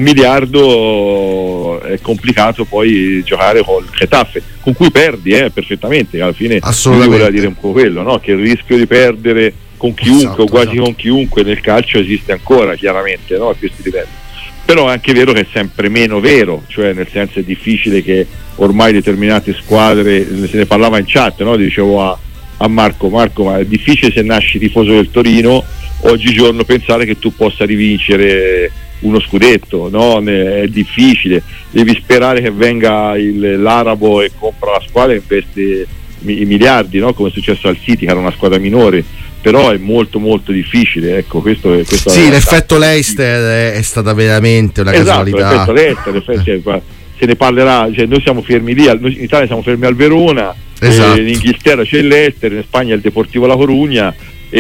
miliardo è complicato poi giocare col Getafe, con cui perdi eh, perfettamente, alla fine voleva dire un po' quello, no? Che il rischio di perdere con chiunque esatto, o quasi esatto. con chiunque nel calcio esiste ancora, chiaramente, no? A questi livelli. Però è anche vero che è sempre meno vero, cioè nel senso è difficile che ormai determinate squadre, se ne parlava in chat, no? Dicevo a, a Marco, Marco, ma è difficile se nasci tifoso del Torino oggigiorno pensare che tu possa rivincere uno scudetto, no? È difficile, devi sperare che venga il, l'arabo e compra la squadra e investe i miliardi, no? Come è successo al City, che era una squadra minore, però è molto molto difficile, ecco, questo è questo sì, è l'effetto Leicester è stata veramente una esatto, casualità. L'effetto Leicester, l'effetto, se ne parlerà, cioè noi siamo fermi lì, noi in Italia siamo fermi al Verona, esatto. In Inghilterra c'è il Leicester, in Spagna il Deportivo La Corugna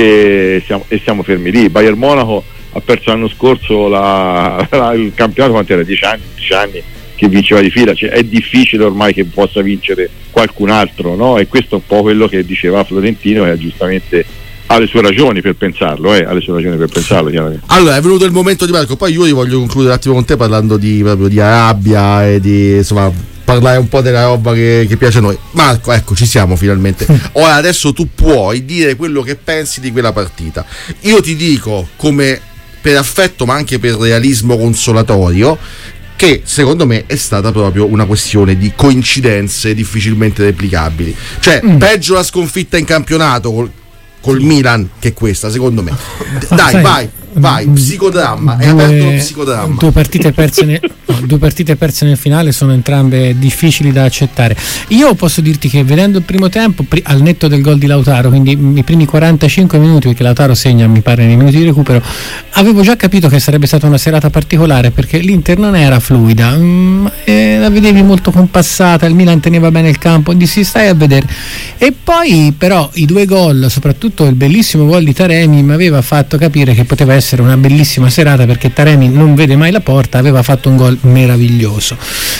e siamo, e siamo fermi lì. Bayern Monaco ha perso l'anno scorso la, la, il campionato, quanto era? dieci anni, dieci anni che vinceva di fila, cioè è difficile ormai che possa vincere qualcun altro, no? E questo è un po' quello che diceva Florentino, e giustamente ha le sue ragioni per pensarlo, eh, ha le sue ragioni per pensarlo chiaramente. Allora è venuto il momento di Marco, poi io voglio concludere un attimo con te parlando di, proprio di Arabia e di, insomma, parlare un po' della roba che, che piace a noi. Marco, ecco, ci siamo finalmente. Ora adesso tu puoi dire quello che pensi di quella partita. Io ti dico, come per affetto ma anche per realismo consolatorio, che secondo me è stata proprio una questione di coincidenze difficilmente replicabili. Cioè, mm. peggio la sconfitta in campionato col, col Milan che questa, secondo me. Dai, sai, vai, vai, psicodramma, è due, aperto lo psicodramma. Due partite perse nel, no, due partite perse nel finale sono entrambe difficili da accettare. Io posso dirti che vedendo il primo tempo, pri, al netto del gol di Lautaro, quindi i primi quarantacinque minuti, perché Lautaro segna mi pare nei minuti di recupero, avevo già capito che sarebbe stata una serata particolare, perché l'Inter non era fluida, mm, eh, la vedevi molto compassata, il Milan teneva bene il campo, dissi stai a vedere. E poi però i due gol, soprattutto il bellissimo gol di Taremi, mi aveva fatto capire che poteva essere una bellissima serata, perché Taremi non vede mai la porta, aveva fatto un gol meraviglioso.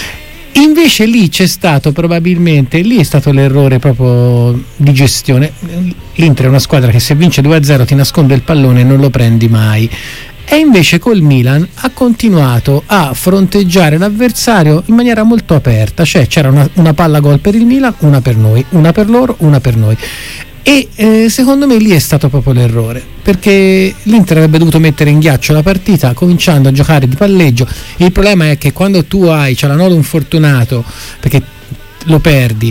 Invece lì c'è stato probabilmente, lì è stato l'errore proprio di gestione. L'Inter è una squadra che se vince due a zero ti nasconde il pallone e non lo prendi mai, e invece col Milan ha continuato a fronteggiare l'avversario in maniera molto aperta, cioè c'era una, una palla gol per il Milan, una per noi, una per loro, una per noi. E eh, secondo me lì è stato proprio l'errore, perché l'Inter avrebbe dovuto mettere in ghiaccio la partita cominciando a giocare di palleggio. Il problema è che quando tu hai Cialanoglu infortunato, perché lo perdi,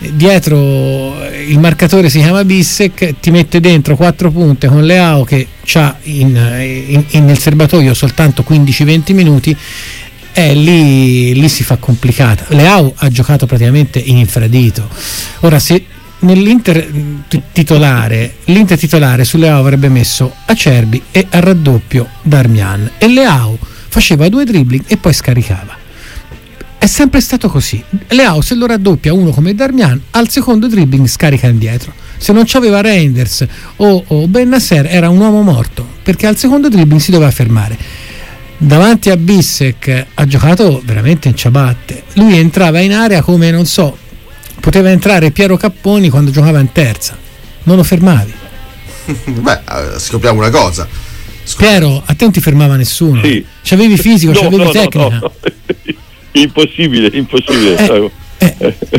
dietro il marcatore si chiama Bissek, ti mette dentro quattro punte con Leao che c'ha in, in, in nel serbatoio soltanto quindici venti minuti, e lì, lì si fa complicata. Leao ha giocato praticamente in infradito. Ora, se nell'Inter titolare l'Inter titolare su Leao avrebbe messo Acerbi e a raddoppio Darmian, e Leao faceva due dribbling e poi scaricava. È sempre stato così. Leao se lo raddoppia uno come Darmian, al secondo dribbling scarica indietro. Se non c'aveva Reinders o, o Bennacer era un uomo morto, perché al secondo dribbling si doveva fermare. Davanti a Bissek ha giocato veramente in ciabatte. Lui entrava in area come, non so, poteva entrare Piero Capponi quando giocava in terza, non lo fermavi. Beh, scopriamo una cosa. Scopriamo. Piero, a te non ti fermava nessuno. Sì. C'avevi fisico, no, c'avevi no, tecnica. No, no. Impossibile, impossibile. Eh, eh.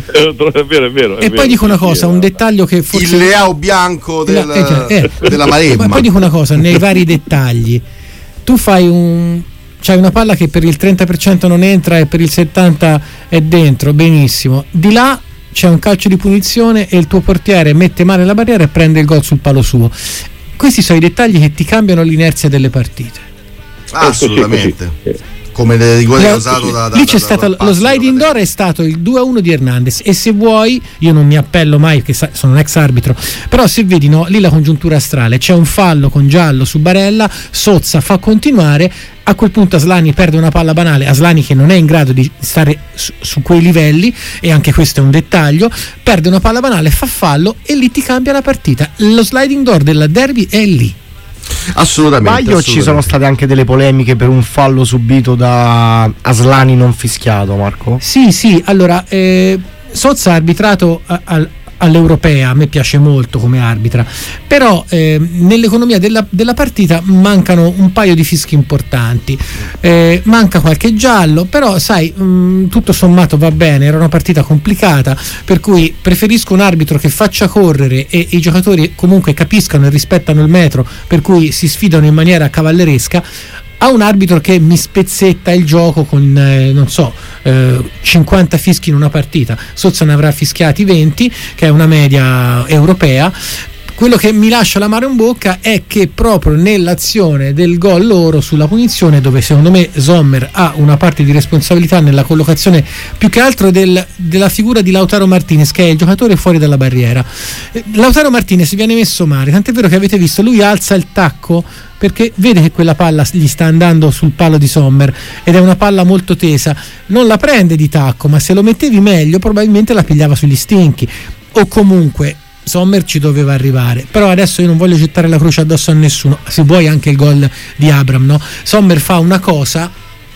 È vero, è vero. È e vero, poi dico una cosa, sì, un dettaglio che forse... Il Leao bianco del, la, eh, eh. della Maremma. Ma poi dico una cosa, nei vari dettagli, tu fai un... c'hai una palla che per il trenta per cento non entra e per il settanta per cento è dentro, benissimo. Di là c'è un calcio di punizione e il tuo portiere mette male la barriera e prende il gol sul palo suo. Questi sono i dettagli che ti cambiano l'inerzia delle partite. Assolutamente. come il rigore La, causato da, da lì c'è da, stato da, da lo sliding door, è stato il due a uno di Hernandez, e se vuoi, io non mi appello mai perché sa, sono un ex arbitro, però se vedi, no, lì la congiuntura astrale, c'è un fallo con giallo su Barella, Sozza fa continuare, a quel punto Aslani perde una palla banale, Aslani che non è in grado di stare su, su quei livelli, e anche questo è un dettaglio, perde una palla banale, fa fallo e lì ti cambia la partita. Lo sliding door del derby è lì. Assolutamente. Sbaglio, ci sono state anche delle polemiche per un fallo subito da Aslani non fischiato, Marco? Sì, sì, allora eh, Sozza ha arbitrato a, a, all'Europea, a me piace molto come arbitra, però eh, nell'economia della, della partita mancano un paio di fischi importanti, eh, manca qualche giallo, però sai, mh, tutto sommato va bene, era una partita complicata, per cui preferisco un arbitro che faccia correre e i giocatori comunque capiscano e rispettano il metro, per cui si sfidano in maniera cavalleresca, a un arbitro che mi spezzetta il gioco con eh, non so eh, cinquanta fischi in una partita. Sozza ne avrà fischiati venti, che è una media europea. Quello che mi lascia l'amaro in bocca è che proprio nell'azione del gol loro sulla punizione, dove secondo me Sommer ha una parte di responsabilità nella collocazione più che altro del, della figura di Lautaro Martinez, che è il giocatore fuori dalla barriera. Lautaro Martinez viene messo male, tant'è vero che avete visto, lui alza il tacco perché vede che quella palla gli sta andando sul palo di Sommer ed è una palla molto tesa, non la prende di tacco, ma se lo mettevi meglio probabilmente la pigliava sugli stinchi, o comunque Sommer ci doveva arrivare. Però adesso io non voglio gettare la croce addosso a nessuno, se vuoi anche il gol di Abraham, no? Sommer fa una cosa,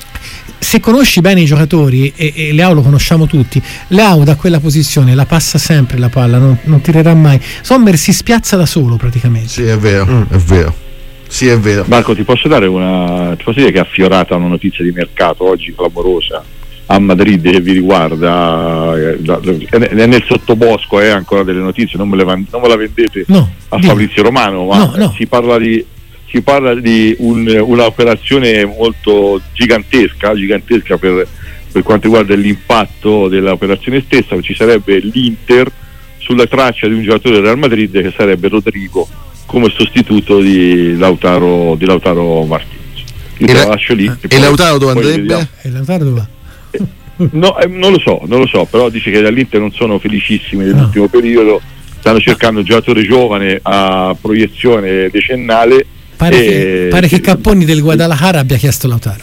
se conosci bene i giocatori, e, e Leao lo conosciamo tutti, Leao da quella posizione la passa sempre la palla, non, non tirerà mai. Sommer si spiazza da solo praticamente. Sì, è vero, mm. è vero. Sì, è vero. Marco, ti posso dare una ti posso dire che è affiorata una notizia di mercato oggi clamorosa a Madrid che vi riguarda, eh, da, è nel sottobosco, eh, ancora delle notizie, non me, le van, non me la vendete no, a Fabrizio Romano, ma no, no. si parla di si parla di un, un'operazione molto gigantesca, gigantesca per, per quanto riguarda l'impatto dell'operazione stessa. Ci sarebbe l'Inter sulla traccia di un giocatore del Real Madrid che sarebbe Rodrigo come sostituto di Lautaro, di Lautaro Martinez. Io te la lascio lì. E, e Lautaro dove andrebbe? E Lautaro dove? No, eh, non lo so, non lo so, però dice che dall'Inter non sono felicissimi nell'ultimo no. periodo, stanno cercando un giocatore giovane a proiezione decennale. Pare, e... che, pare che Capponi del Guadalajara abbia chiesto Lautaro.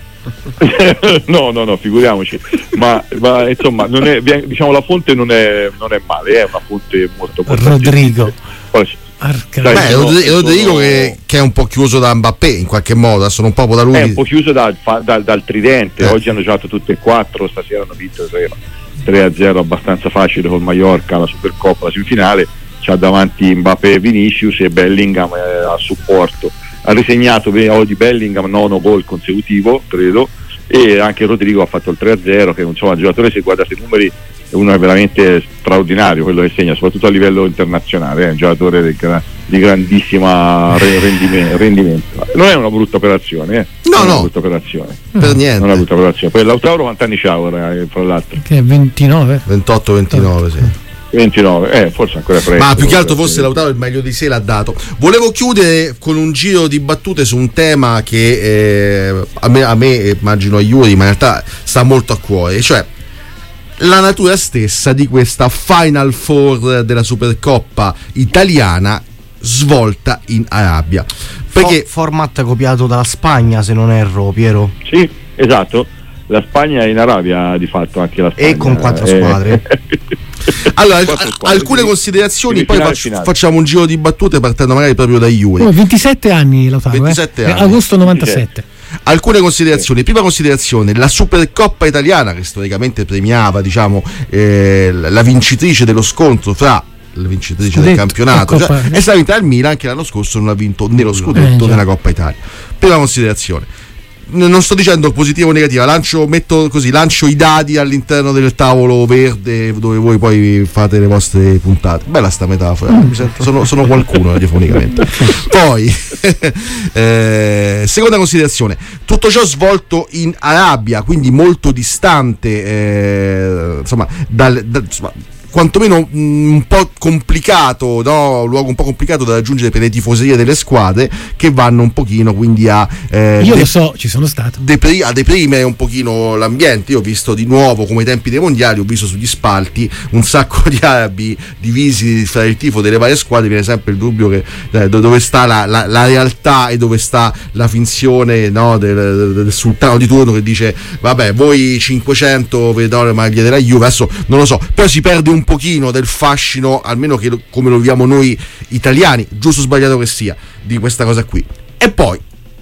no, no, no, figuriamoci, ma, ma insomma, non è, diciamo, la fonte non è, non è male, è una fonte molto importante. Rodrigo. Poi, Arca. Beh, Dai, Rodrigo, sono... Rodrigo che, che è un po' chiuso da Mbappé in qualche modo, adesso un po' da lui. È un po' chiuso da, da, dal tridente, eh. oggi hanno giocato tutte e quattro, stasera hanno vinto tre a zero abbastanza facile col Mallorca, la Supercoppa, la semifinale, c'ha davanti Mbappé, Vinicius e Bellingham eh, a supporto. Ha risegnato oggi Bellingham nono gol consecutivo, credo, e anche Rodrigo ha fatto il tre a zero, che insomma il giocatore, se guardate i numeri, uno è veramente straordinario, quello che segna soprattutto a livello internazionale, è un giocatore di, di grandissima rendimento, rendimento. Non è una brutta operazione, eh. no, non no, è una brutta operazione, per niente. Non è una brutta operazione. Poi Lautaro quanti anni c'ha ora, eh, fra l'altro? Che è ventinove? ventotto ventinove, sì. ventinove, eh, forse ancora presto. Ma più che altro forse Lautaro il meglio di sé l'ha dato. Volevo chiudere con un giro di battute su un tema che eh, a me, a me immagino a Yuri, ma in realtà sta molto a cuore, cioè la natura stessa di questa Final Four della Supercoppa italiana svolta in Arabia. Perché For- format copiato dalla Spagna, se non erro, Piero. Sì, esatto. La Spagna è in Arabia, di fatto anche la Spagna. E con quattro squadre. Allora, quattro squadre, alcune quindi, considerazioni, poi finale, faccio, finale. facciamo un giro di battute partendo magari proprio da Yuri. Oh, ventisette anni Lautaro, ventisette eh? anni. Agosto novantasette. Alcune considerazioni. Prima considerazione, la Supercoppa italiana, che storicamente premiava, diciamo, eh, la vincitrice dello scontro fra la vincitrice Scudetto, del campionato, Coppa, cioè, è stata vinta dal Milan, che l'anno scorso non ha vinto né lo scudetto eh, né la Coppa Italia. Prima considerazione. Non sto dicendo positiva o negativa, lancio, metto così, lancio i dadi all'interno del tavolo verde dove voi poi fate le vostre puntate. Bella sta metafora, mi sento, sono, sono qualcuno radiofonicamente. Poi, eh, seconda considerazione, tutto ciò svolto in Arabia, quindi molto distante, eh, insomma, dal, da, insomma, quantomeno mh, un po' complicato, no? Un luogo un po' complicato da raggiungere per le tifoserie delle squadre, che vanno un pochino quindi a eh, io de- lo so, ci sono stato depri- a deprimere un pochino l'ambiente. Io ho visto di nuovo, come ai tempi dei mondiali, ho visto sugli spalti un sacco di arabi divisi fra il tifo delle varie squadre. Viene sempre il dubbio che eh, dove sta la, la, la realtà e dove sta la finzione, no, del, del sultano di turno che dice vabbè, voi cinquecento vedete le maglie della Juve. Adesso non lo so, però si perde un pochino del fascino, almeno che come lo viviamo noi italiani, giusto o sbagliato che sia, di questa cosa qui. E poi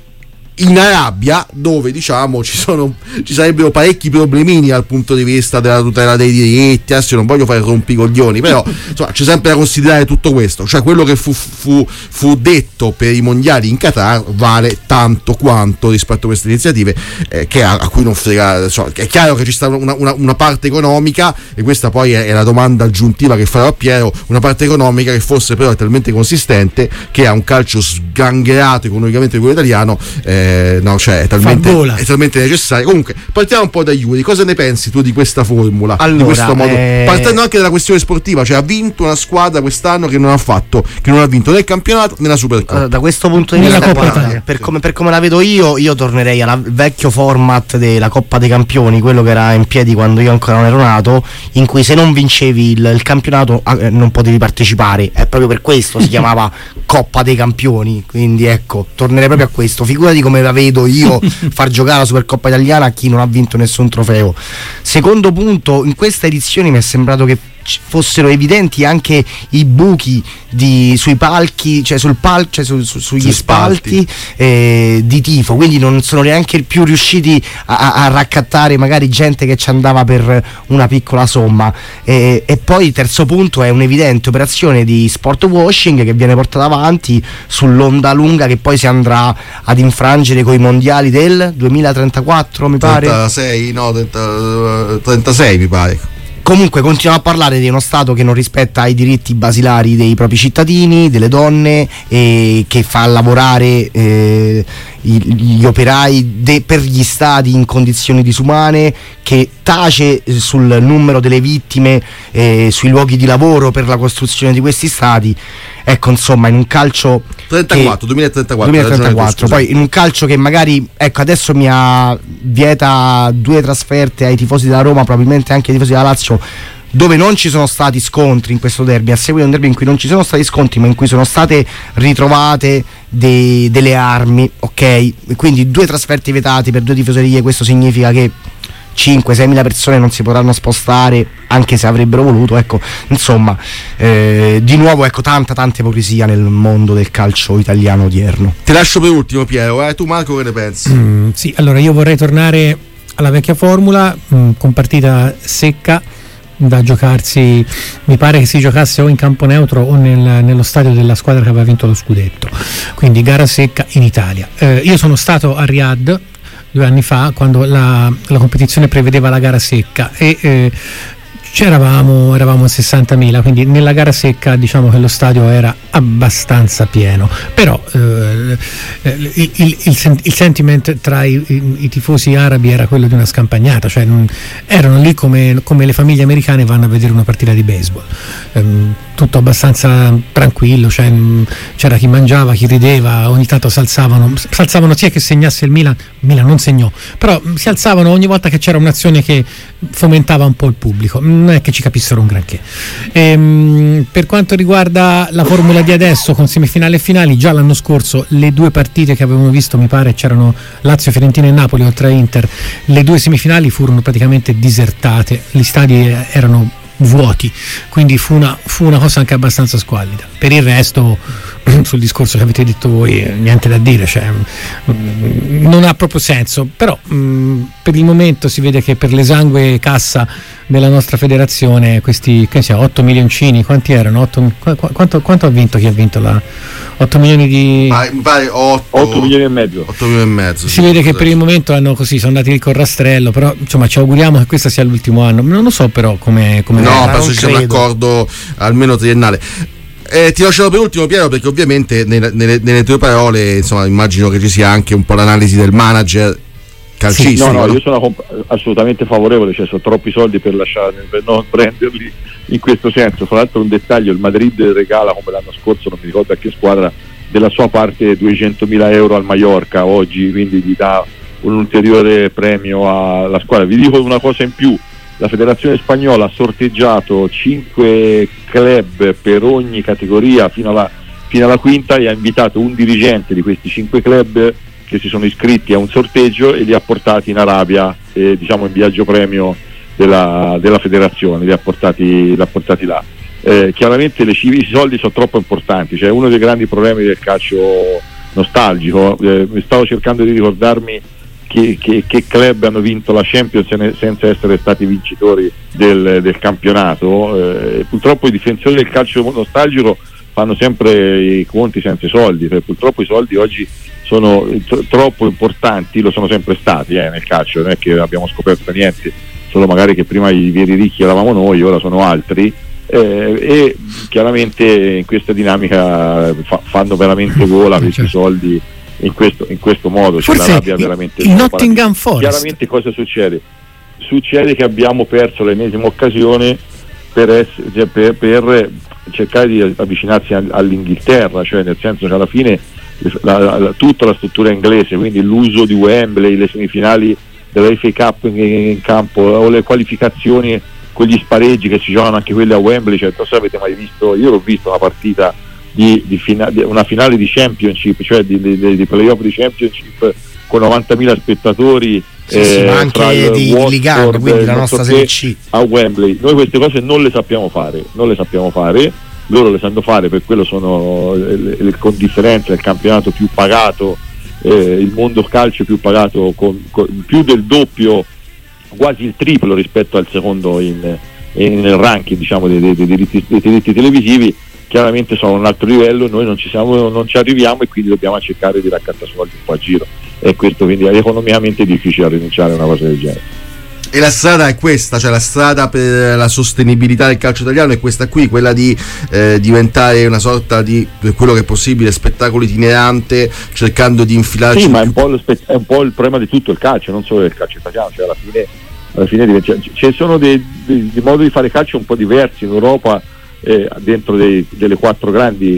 in Arabia, dove diciamo ci sono ci sarebbero parecchi problemini dal punto di vista della tutela dei diritti. Adesso io non voglio fare rompicoglioni, però insomma c'è sempre da considerare tutto questo, cioè quello che fu, fu, fu detto per i mondiali in Qatar vale tanto quanto rispetto a queste iniziative, eh, che a, a cui non frega, insomma, è chiaro che ci sta una, una, una parte economica, e questa poi è, è la domanda aggiuntiva che farò a Piero, una parte economica che forse però è talmente consistente che ha un calcio sgangherato economicamente quello italiano, eh, no, cioè è talmente, è talmente necessario. Comunque partiamo un po' da Iuri. Cosa ne pensi tu di questa formula, allora, di questo modo, eh... partendo anche dalla questione sportiva, cioè ha vinto una squadra quest'anno che non ha fatto che non ha vinto né il campionato né la Supercoppa. Allora, da questo punto di Nella vista, Coppa guarda, Italia. per, come, per come la vedo io io tornerei al vecchio format della Coppa dei Campioni, quello che era in piedi quando io ancora non ero nato, in cui se non vincevi il, il campionato eh, non potevi partecipare. È proprio per questo si chiamava Coppa dei Campioni, quindi ecco, tornerei proprio a questo. Figurati come la vedo io far giocare la Supercoppa italiana a chi non ha vinto nessun trofeo. Secondo punto, in questa edizione mi è sembrato che fossero evidenti anche i buchi di, sui palchi, cioè sul pal, cioè su, su, sugli spalti eh, di tifo, quindi non sono neanche più riusciti a, a raccattare magari gente che ci andava per una piccola somma. E, e poi terzo punto è un'evidente operazione di sport washing che viene portata avanti sull'onda lunga che poi si andrà ad infrangere coi mondiali del duemilatrentaquattro, mi pare trentasei, no, trenta, trentasei mi pare. Comunque continuiamo a parlare di uno Stato che non rispetta i diritti basilari dei propri cittadini, delle donne, e che fa lavorare eh, gli operai de, per gli stadi in condizioni disumane, che tace sul numero delle vittime eh, sui luoghi di lavoro per la costruzione di questi stadi. Ecco, insomma, in un calcio trentaquattro, che, duemilatrentaquattro, duemilatrentaquattro, poi in un calcio che magari, ecco, adesso mi ha vieta due trasferte ai tifosi della Roma, probabilmente anche ai tifosi della Lazio, dove non ci sono stati scontri in questo derby, a seguito di un derby in cui non ci sono stati scontri ma in cui sono state ritrovate dei, delle armi, ok? Quindi due trasferte vietati per due tifoserie, questo significa che cinque sei mila persone non si potranno spostare anche se avrebbero voluto, ecco, insomma, eh, di nuovo, ecco, tanta tanta ipocrisia nel mondo del calcio italiano odierno. Ti lascio per ultimo, Piero, eh? Tu Marco che ne pensi? Mm, sì, allora io vorrei tornare alla vecchia formula, mh, con partita secca da giocarsi, mi pare che si giocasse o in campo neutro o nel, nello stadio della squadra che aveva vinto lo scudetto, quindi gara secca in Italia. Eh, io sono stato a Riyadh due anni fa quando la, la competizione prevedeva la gara secca e eh, c'eravamo, eravamo sessantamila, quindi nella gara secca diciamo che lo stadio era abbastanza pieno, però eh, il, il, il, il sentiment tra i, i, i tifosi arabi era quello di una scampagnata, cioè non, erano lì come, come le famiglie americane vanno a vedere una partita di baseball, ehm, tutto abbastanza tranquillo, cioè, mh, c'era chi mangiava, chi rideva, ogni tanto si alzavano, si alzavano sia che segnasse il Milan, Milan non segnò, però mh, si alzavano ogni volta che c'era un'azione che fomentava un po' il pubblico, non è che ci capissero un granché. Ehm, per quanto riguarda la formula di adesso con semifinali e finali, già l'anno scorso le due partite che avevamo visto, mi pare c'erano Lazio, Fiorentina e Napoli oltre a Inter, le due semifinali furono praticamente disertate, gli stadi erano vuoti, quindi fu una, fu una cosa anche abbastanza squallida. Per il resto, sul discorso che avete detto voi, niente da dire, cioè, non ha proprio senso, però mh, per il momento si vede che per l'esangue cassa della nostra federazione questi, che sia, otto milioncini, quanti erano? otto, quanto, quanto ha vinto chi ha vinto la otto milioni di ah, mi pare otto milioni e mezzo otto milioni e mezzo si sì, vede che per il momento hanno così, sono andati lì col rastrello, però insomma ci auguriamo che questo sia l'ultimo anno, non lo so però come, come no, penso ci sia un accordo almeno triennale. Eh, ti lascio per ultimo, Piero, perché ovviamente nelle, nelle, nelle tue parole, insomma, immagino che ci sia anche un po' l'analisi del manager calcistico. Sì, no, no, no? io sono comp- assolutamente favorevole, cioè sono troppi soldi per lasciare, per non prenderli in questo senso. Fra l'altro un dettaglio, il Madrid regala, come l'anno scorso, non mi ricordo a che squadra, della sua parte duecentomila euro al Mallorca oggi, quindi gli dà un ulteriore premio alla squadra. Vi dico una cosa in più: la federazione spagnola ha sorteggiato cinque club per ogni categoria fino alla, fino alla quinta, e ha invitato un dirigente di questi cinque club che si sono iscritti a un sorteggio e li ha portati in Arabia, eh, diciamo in viaggio premio della, della federazione, li ha portati, li ha portati là. Eh, chiaramente le, i soldi sono troppo importanti, cioè uno dei grandi problemi del calcio nostalgico. Eh, stavo cercando di ricordarmi che, che, che club hanno vinto la Champions senza essere stati vincitori del, del campionato. Eh, purtroppo i difensori del calcio nostalgico fanno sempre i conti senza i soldi, perché purtroppo i soldi oggi sono t- troppo importanti, lo sono sempre stati eh, nel calcio, non è che abbiamo scoperto niente, solo magari che prima i veri ricchi eravamo noi, ora sono altri. Eh, e chiaramente in questa dinamica fa, fanno veramente gola questi soldi in questo, in questo modo. Cioè, forse la rabbia veramente il Nottingham Forest. Chiaramente cosa succede? Succede che abbiamo perso l'ennesima occasione per, essere, cioè per, per cercare di avvicinarsi all'Inghilterra, cioè nel senso che alla fine la, la, la, tutta la struttura inglese, quindi l'uso di Wembley, le semifinali della F A Cup in, in campo, o le qualificazioni, quegli spareggi che si giocano anche quelli a Wembley, cioè non so se avete mai visto, io l'ho visto una partita di, di, fina, di una finale di Championship, cioè di, di, di playoff di Championship con novantamila spettatori, sì, eh, sì, ma anche di Ligan, quindi la nostra Serie C a Wembley. Noi queste cose non le sappiamo fare, non le sappiamo fare, loro le sanno fare, per quello sono le, le, con differenza il campionato più pagato, eh, il mondo calcio più pagato, con, con più del doppio, quasi il triplo rispetto al secondo in, in nel ranking, diciamo, dei, dei, dei, diritti, dei diritti televisivi. Chiaramente sono a un altro livello, noi non ci siamo, non ci arriviamo, e quindi dobbiamo cercare di raccattare soldi un po' a giro, e questo quindi è economicamente difficile a rinunciare a una cosa del genere. E la strada è questa, cioè la strada per la sostenibilità del calcio italiano è questa qui, quella di eh, diventare una sorta di, per quello che è possibile, spettacolo itinerante, cercando di infilarci. Sì, ma più... è, un po lo spe- è un po' il problema di tutto il calcio, non solo del calcio italiano, cioè alla fine, alla fine diventa, ci sono dei, dei, dei modi di fare calcio un po' diversi in Europa, eh, dentro dei, delle quattro grandi,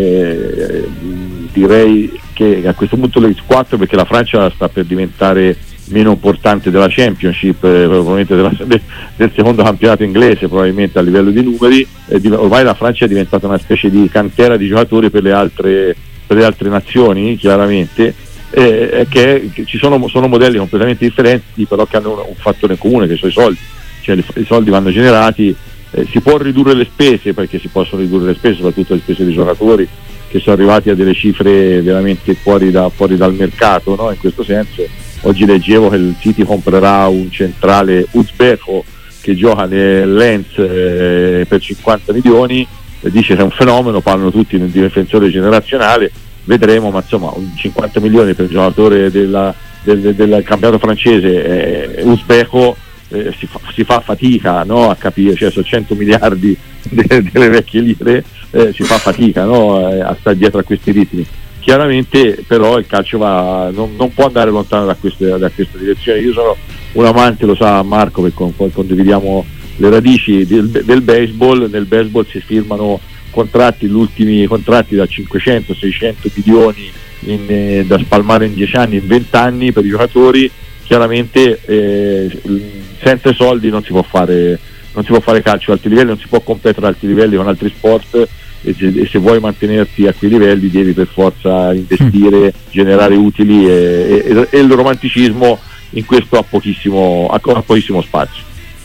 eh, direi che a questo punto le quattro, perché la Francia sta per diventare meno importante della Championship, eh, probabilmente della, de, del secondo campionato inglese, probabilmente a livello di numeri, eh, di, ormai la Francia è diventata una specie di cantera di giocatori per le altre, per le altre nazioni, chiaramente, eh, che, che ci sono, sono modelli completamente differenti, però che hanno un, un fattore in comune, che sono i soldi, cioè i, i soldi vanno generati, eh, si può ridurre le spese, perché si possono ridurre le spese, soprattutto le spese dei giocatori, che sono arrivati a delle cifre veramente fuori, da, fuori dal mercato, no? In questo senso oggi leggevo che il City comprerà un centrale uzbeko che gioca nel Lens eh, per cinquanta milioni, e dice che è un fenomeno, parlano tutti di un difensore generazionale, vedremo, ma insomma un cinquanta milioni per il giocatore della, del, del campionato francese eh, uzbeko, eh, si, fa, si fa fatica, no, a capire, cioè sono cento miliardi de, delle vecchie lire, eh, si fa fatica, no, eh, a stare dietro a questi ritmi. Chiaramente però il calcio va, non, non può andare lontano da queste, da questa direzione. Io sono un amante, lo sa Marco, perché con, con, condividiamo le radici del, del baseball. Nel baseball si firmano contratti, gli ultimi contratti da cinquecento seicento milioni in, eh, da spalmare in dieci anni, in venti anni per i giocatori. Chiaramente eh, senza soldi non si può fare, non si può fare calcio a alti livelli, non si può competere a alti livelli con altri sport. E se, e se vuoi mantenerti a quei livelli devi per forza investire, mm. generare utili, e, e, e il romanticismo in questo ha pochissimo, ha, ha pochissimo spazio.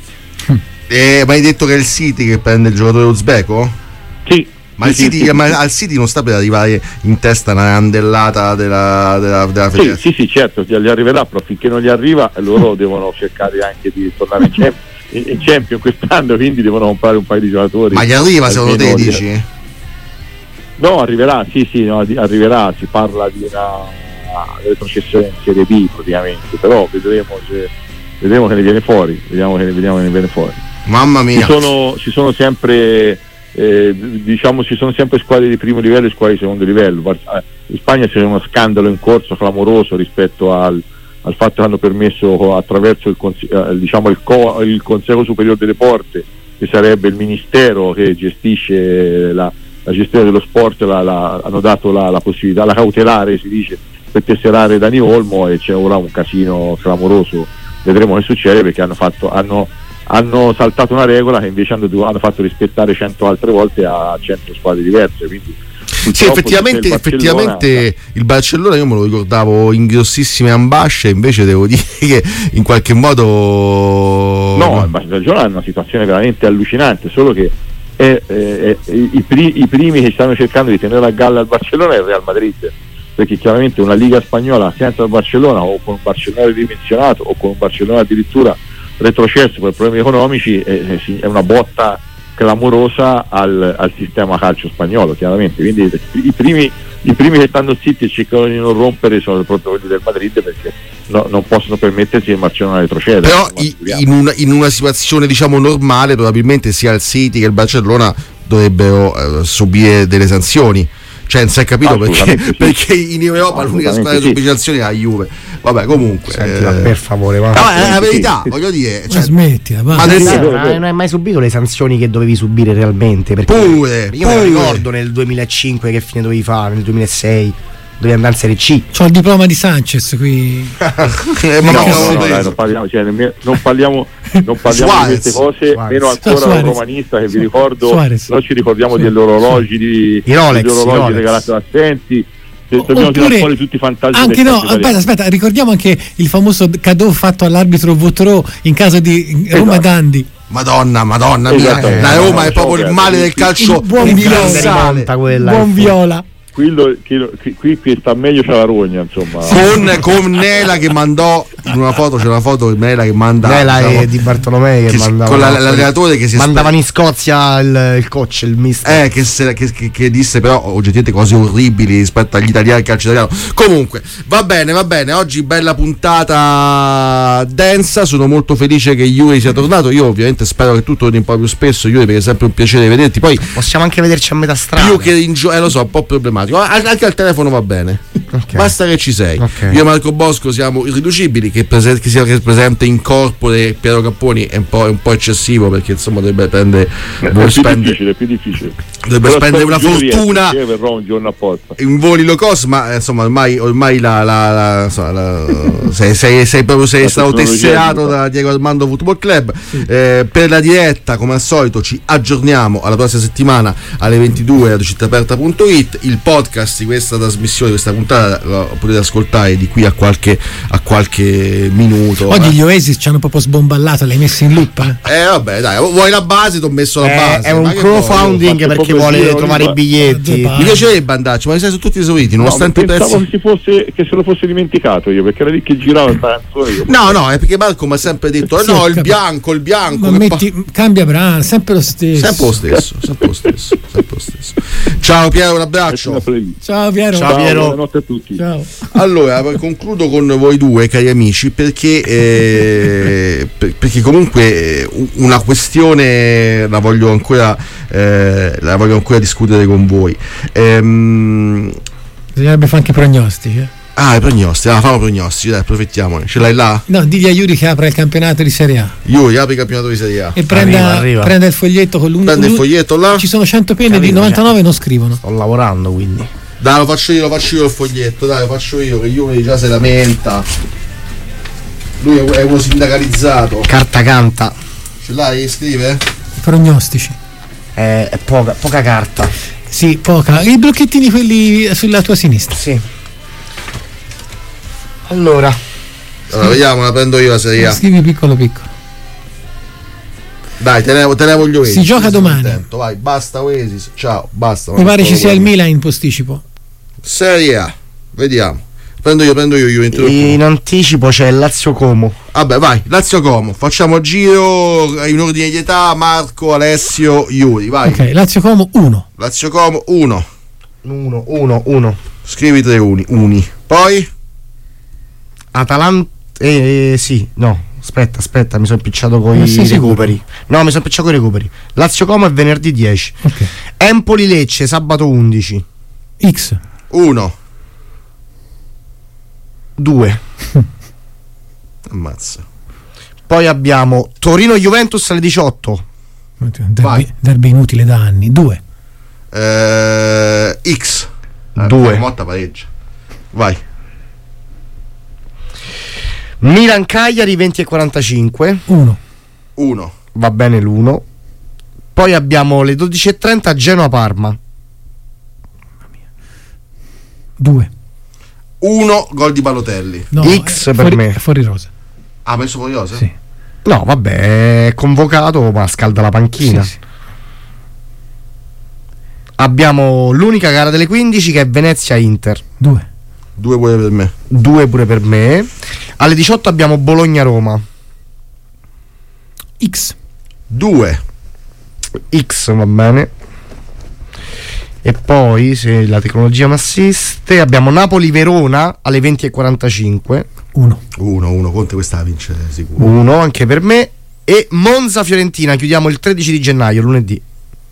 Eh, ma hai detto che è il City che prende il giocatore uzbeko? Sì. Ma, il sì, City, sì, ma sì. al City non sta per arrivare in testa una candellata della, della, della federazione? Sì, sì, sì, certo, gli arriverà, però finché non gli arriva loro devono cercare anche di tornare in Champions, in, in Champions quest'anno, quindi devono comprare un paio di giocatori. Ma gli arriva secondo te, di... dici? No, arriverà, sì, sì, no, arriverà, si parla di una retrocessione in Serie B praticamente, però vedremo se vedremo che ne viene fuori, vediamo che ne, vediamo che ne viene fuori. Mamma mia. Ci sono, ci sono sempre eh, diciamo ci sono sempre squadre di primo livello e squadre di secondo livello. In Spagna c'è uno scandalo in corso clamoroso rispetto al, al fatto che hanno permesso attraverso il, diciamo, il, co, il Consejo Superior delle Porte che sarebbe il ministero che gestisce la, la gestione dello sport, la, la, hanno dato la, la possibilità, la cautelare si dice, per tesserare Dani Olmo, e c'è ora un casino clamoroso. Vedremo che succede, perché hanno fatto hanno, hanno saltato una regola che invece hanno, hanno fatto rispettare cento altre volte a cento squadre diverse, quindi sì, effettivamente il, effettivamente il Barcellona io me lo ricordavo in grossissime ambasce, invece devo dire che in qualche modo no, il Barcellona è una situazione veramente allucinante, solo che è, è, è, i, i primi che stanno cercando di tenere a galla il Barcellona è il Real Madrid, perché chiaramente una Liga spagnola senza il Barcellona, o con un Barcellona ridimensionato, o con un Barcellona addirittura retrocesso per problemi economici, è, è una botta clamorosa al, al sistema calcio spagnolo, chiaramente. Quindi i primi, i primi che stanno zitti e cercano di non rompere sono proprio quelli del Madrid, perché no, non possono permettersi il Barcellona retrocedere. Però i, in, una, in una situazione diciamo normale probabilmente sia il City che il Barcellona dovrebbero eh, subire delle sanzioni. Cioè, non si è capito perché, sì. perché in Europa l'unica squadra di subire sanzioni è la Juve. Vabbè, comunque. Senti, eh... ma per favore, va. No, è la verità, voglio dire. Cioè, ma smettila, va. Ma non hai mai subito le sanzioni che dovevi subire realmente? Perché pure, io pure. me lo ricordo nel duemilacinque che fine dovevi fare, nel duemilasei. Dovevi andare in Serie C. C'ho il diploma di Sanchez qui. eh, no, no, no, no, dai, non parliamo, cioè, nemmeno, non parliamo, non parliamo di queste cose, Suarez. meno ancora Suarez. un romanista che vi ricordo. Suarez. Noi ci ricordiamo degli orologi di I Rolex, degli orologi Rolex. regalati da Senti. Dobbiamo tirare fuori tutti i fantasti. Anche no, aspetta, aspetta, ricordiamo anche il famoso cadeau fatto all'arbitro Votrò in caso di Roma esatto. Dandi. Madonna, madonna mia, Esatto. la Roma No, è proprio il male del calcio. Il buon universale. Quella Buon Viola. Qui, qui, qui, qui sta meglio, c'è la rogna, insomma. Con, con Nela che mandò in una foto, c'è una foto di Nela che manda Nela diciamo, e Di Bartolomei che, che mandavano, con la, l'allenatore che si mandavano in Scozia il, il coach, il mister. Eh, che, se, che, che, che disse però oggettivamente cose orribili rispetto agli italiani, al calcio italiano. Comunque, va bene, va bene. Oggi bella puntata densa. Sono molto felice che Yuri sia tornato. Io ovviamente spero che tu torni un po' più spesso, Yuri, perché è sempre un piacere vederti. Poi possiamo anche vederci a metà strada. Più che in gio- eh, lo so, un po' problematico. Anche al telefono va bene. Okay. Basta che ci sei. Okay. Io e Marco Bosco siamo irriducibili. Che, prese- che sia che presente in corpore Piero Capponi è un po', è un po' eccessivo, perché insomma dovrebbe prendere. È più spende, difficile, è più difficile. Dovrebbe Però spendere una fortuna riesce, verrò un giorno apposta. in voli low cost, ma insomma ormai, ormai la, la, la, insomma, la sei, sei, sei proprio sei stato tesserato da Diego Armando Football Club. Sì. Eh, per la diretta, come al solito, ci aggiorniamo alla prossima settimana alle ventidue a radiocittaaperta punto it. Il podcast di questa trasmissione, questa puntata, lo potete ascoltare di qui a qualche, a qualche minuto. Oggi eh. gli Oasis ci hanno proprio sbomballato, l'hai messo in loop? Eh, eh vabbè, dai, vuoi la base? Ti ho messo la eh, base. È un crowdfunding perché vuole trovare i biglietti. Mi piacerebbe andarci, ma mi sai, sono tutti esauriti, nonostante no, pensavo prezzi... che, si fosse, che se lo fosse dimenticato io, perché era lì che girava questa canzone. Io no, no, è perché Marco mi ha sempre detto: sì, no, il cap- bianco, il bianco. Ma metti, pa- cambia brano, sempre lo stesso. Sempre lo stesso, sempre lo stesso, sempre lo stesso. Ciao Piero, un abbraccio. Ciao Piero. Ciao Piero. Buonanotte a tutti. Ciao. Allora, concludo con voi due, cari amici, perché, eh, per, perché comunque una questione la voglio ancora, eh, la voglio ancora discutere con voi. Ehm, Bisognerebbe fare anche prognostici. Eh? Ah, i prognostici, ah, famo prognostici, dai, approfittiamone. Ce l'hai là? No, digli a Yuri che apre il campionato di Serie A. Yuri, apri il campionato di Serie A. E prenda, arriva, arriva. prenda il foglietto con l'unico. Prende il foglietto là. Ci sono cento penne, di novantanove cioè, non scrivono. Sto lavorando, quindi. Dai, lo faccio io, lo faccio io il foglietto, dai, lo faccio io, che Yuri già si lamenta. Lui è uno sindacalizzato. Carta canta. Ce l'hai? Scrive? I prognostici. Eh, è poca, poca carta. Sì, poca. I blocchettini quelli sulla tua sinistra. Sì. Allora. Allora, vediamo, la prendo io la Serie A. Scrivi piccolo piccolo. Dai, tenevo, tenevo gli Oasis. Si gioca domani. Contento. Vai, basta Oasis. Ciao, basta. Mi pare ci sia il Milan in posticipo. Serie A. Vediamo. Prendo io, prendo io, io in anticipo c'è Lazio Como. Vabbè, vai, Lazio Como. Facciamo giro in ordine di età: Marco, Alessio, Yuri. Vai. Ok, Lazio Como uno. Lazio Como uno. uno, uno, uno. Scrivi tre uni. Uni. Poi Atalanta. Eh, sì, no. Aspetta, aspetta, mi sono impicciato con i recuperi. recuperi. No, mi sono impicciato con i recuperi. Lazio Como è venerdì dieci. Okay. Empoli Lecce sabato undici. X. uno. due. Ammazza. Poi abbiamo Torino Juventus alle diciotto. derby, derby inutile da anni. Due. Eh, X. Due. Motta pareggia. Vai. Milan Cagliari venti e quarantacinque. Uno. Uno. Va bene l'uno. Poi abbiamo le dodici e trenta Genoa Parma. Due. Uno gol di Balotelli. No, X per fuori, me. Fuori rosa. Ha messo fuori rosa? Sì. No, vabbè, è convocato ma scalda la panchina. Sì, sì. Abbiamo l'unica gara delle quindici che è Venezia-Inter. Due. Due pure per me. Due pure per me. Alle diciotto abbiamo Bologna-Roma. X. Due. X, va bene. E poi, se la tecnologia mi assiste, abbiamo Napoli-Verona alle venti e quarantacinque. Uno. Uno, uno. Conte questa la vince sicuro. Uno anche per me. E Monza-Fiorentina, chiudiamo il tredici di gennaio, lunedì.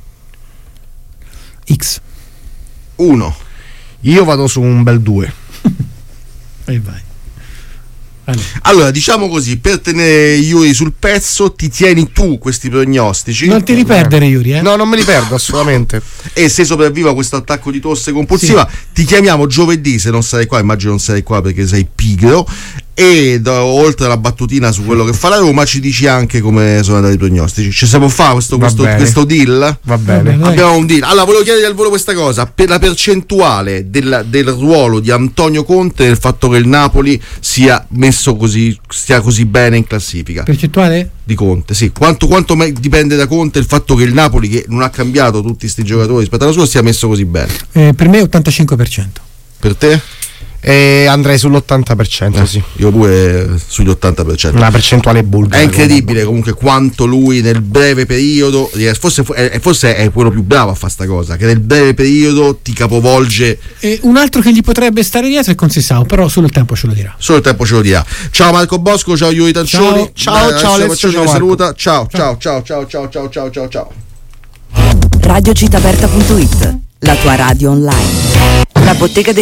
X. Uno. Io vado su un bel due. E vai. Allora. Allora, diciamo così, per tenere Yuri sul pezzo, ti tieni tu questi prognostici. Non ti riperdere, Yuri, eh? No, non me li perdo assolutamente. E se sopravviva questo attacco di tosse compulsiva, sì, ti chiamiamo giovedì, se non sarai qua, immagino non sarai qua perché sei pigro. E do, oltre alla battutina su quello che fa la Roma, ci dici anche come sono andati i prognostici. Ci siamo fare questo, questo, questo deal? Va bene. Va bene. Abbiamo un deal. Allora, volevo chiedere al volo questa cosa: per la percentuale del, del ruolo di Antonio Conte nel fatto che il Napoli sia messo così, stia così bene in classifica. Percentuale? Di Conte, sì. Quanto, quanto me- dipende da Conte il fatto che il Napoli, che non ha cambiato tutti questi giocatori rispetto alla sua, sia messo così bene? Eh, per me ottantacinque per cento. Per te? E andrei sull'ottanta per cento, Eh, sì. Io pure sugli ottanta per cento. Una percentuale bulgara. È incredibile comunque quanto lui nel breve periodo, forse, forse è quello più bravo a fare sta cosa, che nel breve periodo ti capovolge. E un altro che gli potrebbe stare dietro è Consisao, però solo il tempo ce lo dirà. Solo il tempo ce lo dirà. Ciao Marco Bosco, ciao Yuri Tancioni. Ciao, ciao, ciao, Alessio, ciao, vi Marco. saluta. Ciao, ciao, ciao, ciao, ciao, ciao, ciao, ciao, ciao. radio città aperta punto it, la tua radio online. La bottega del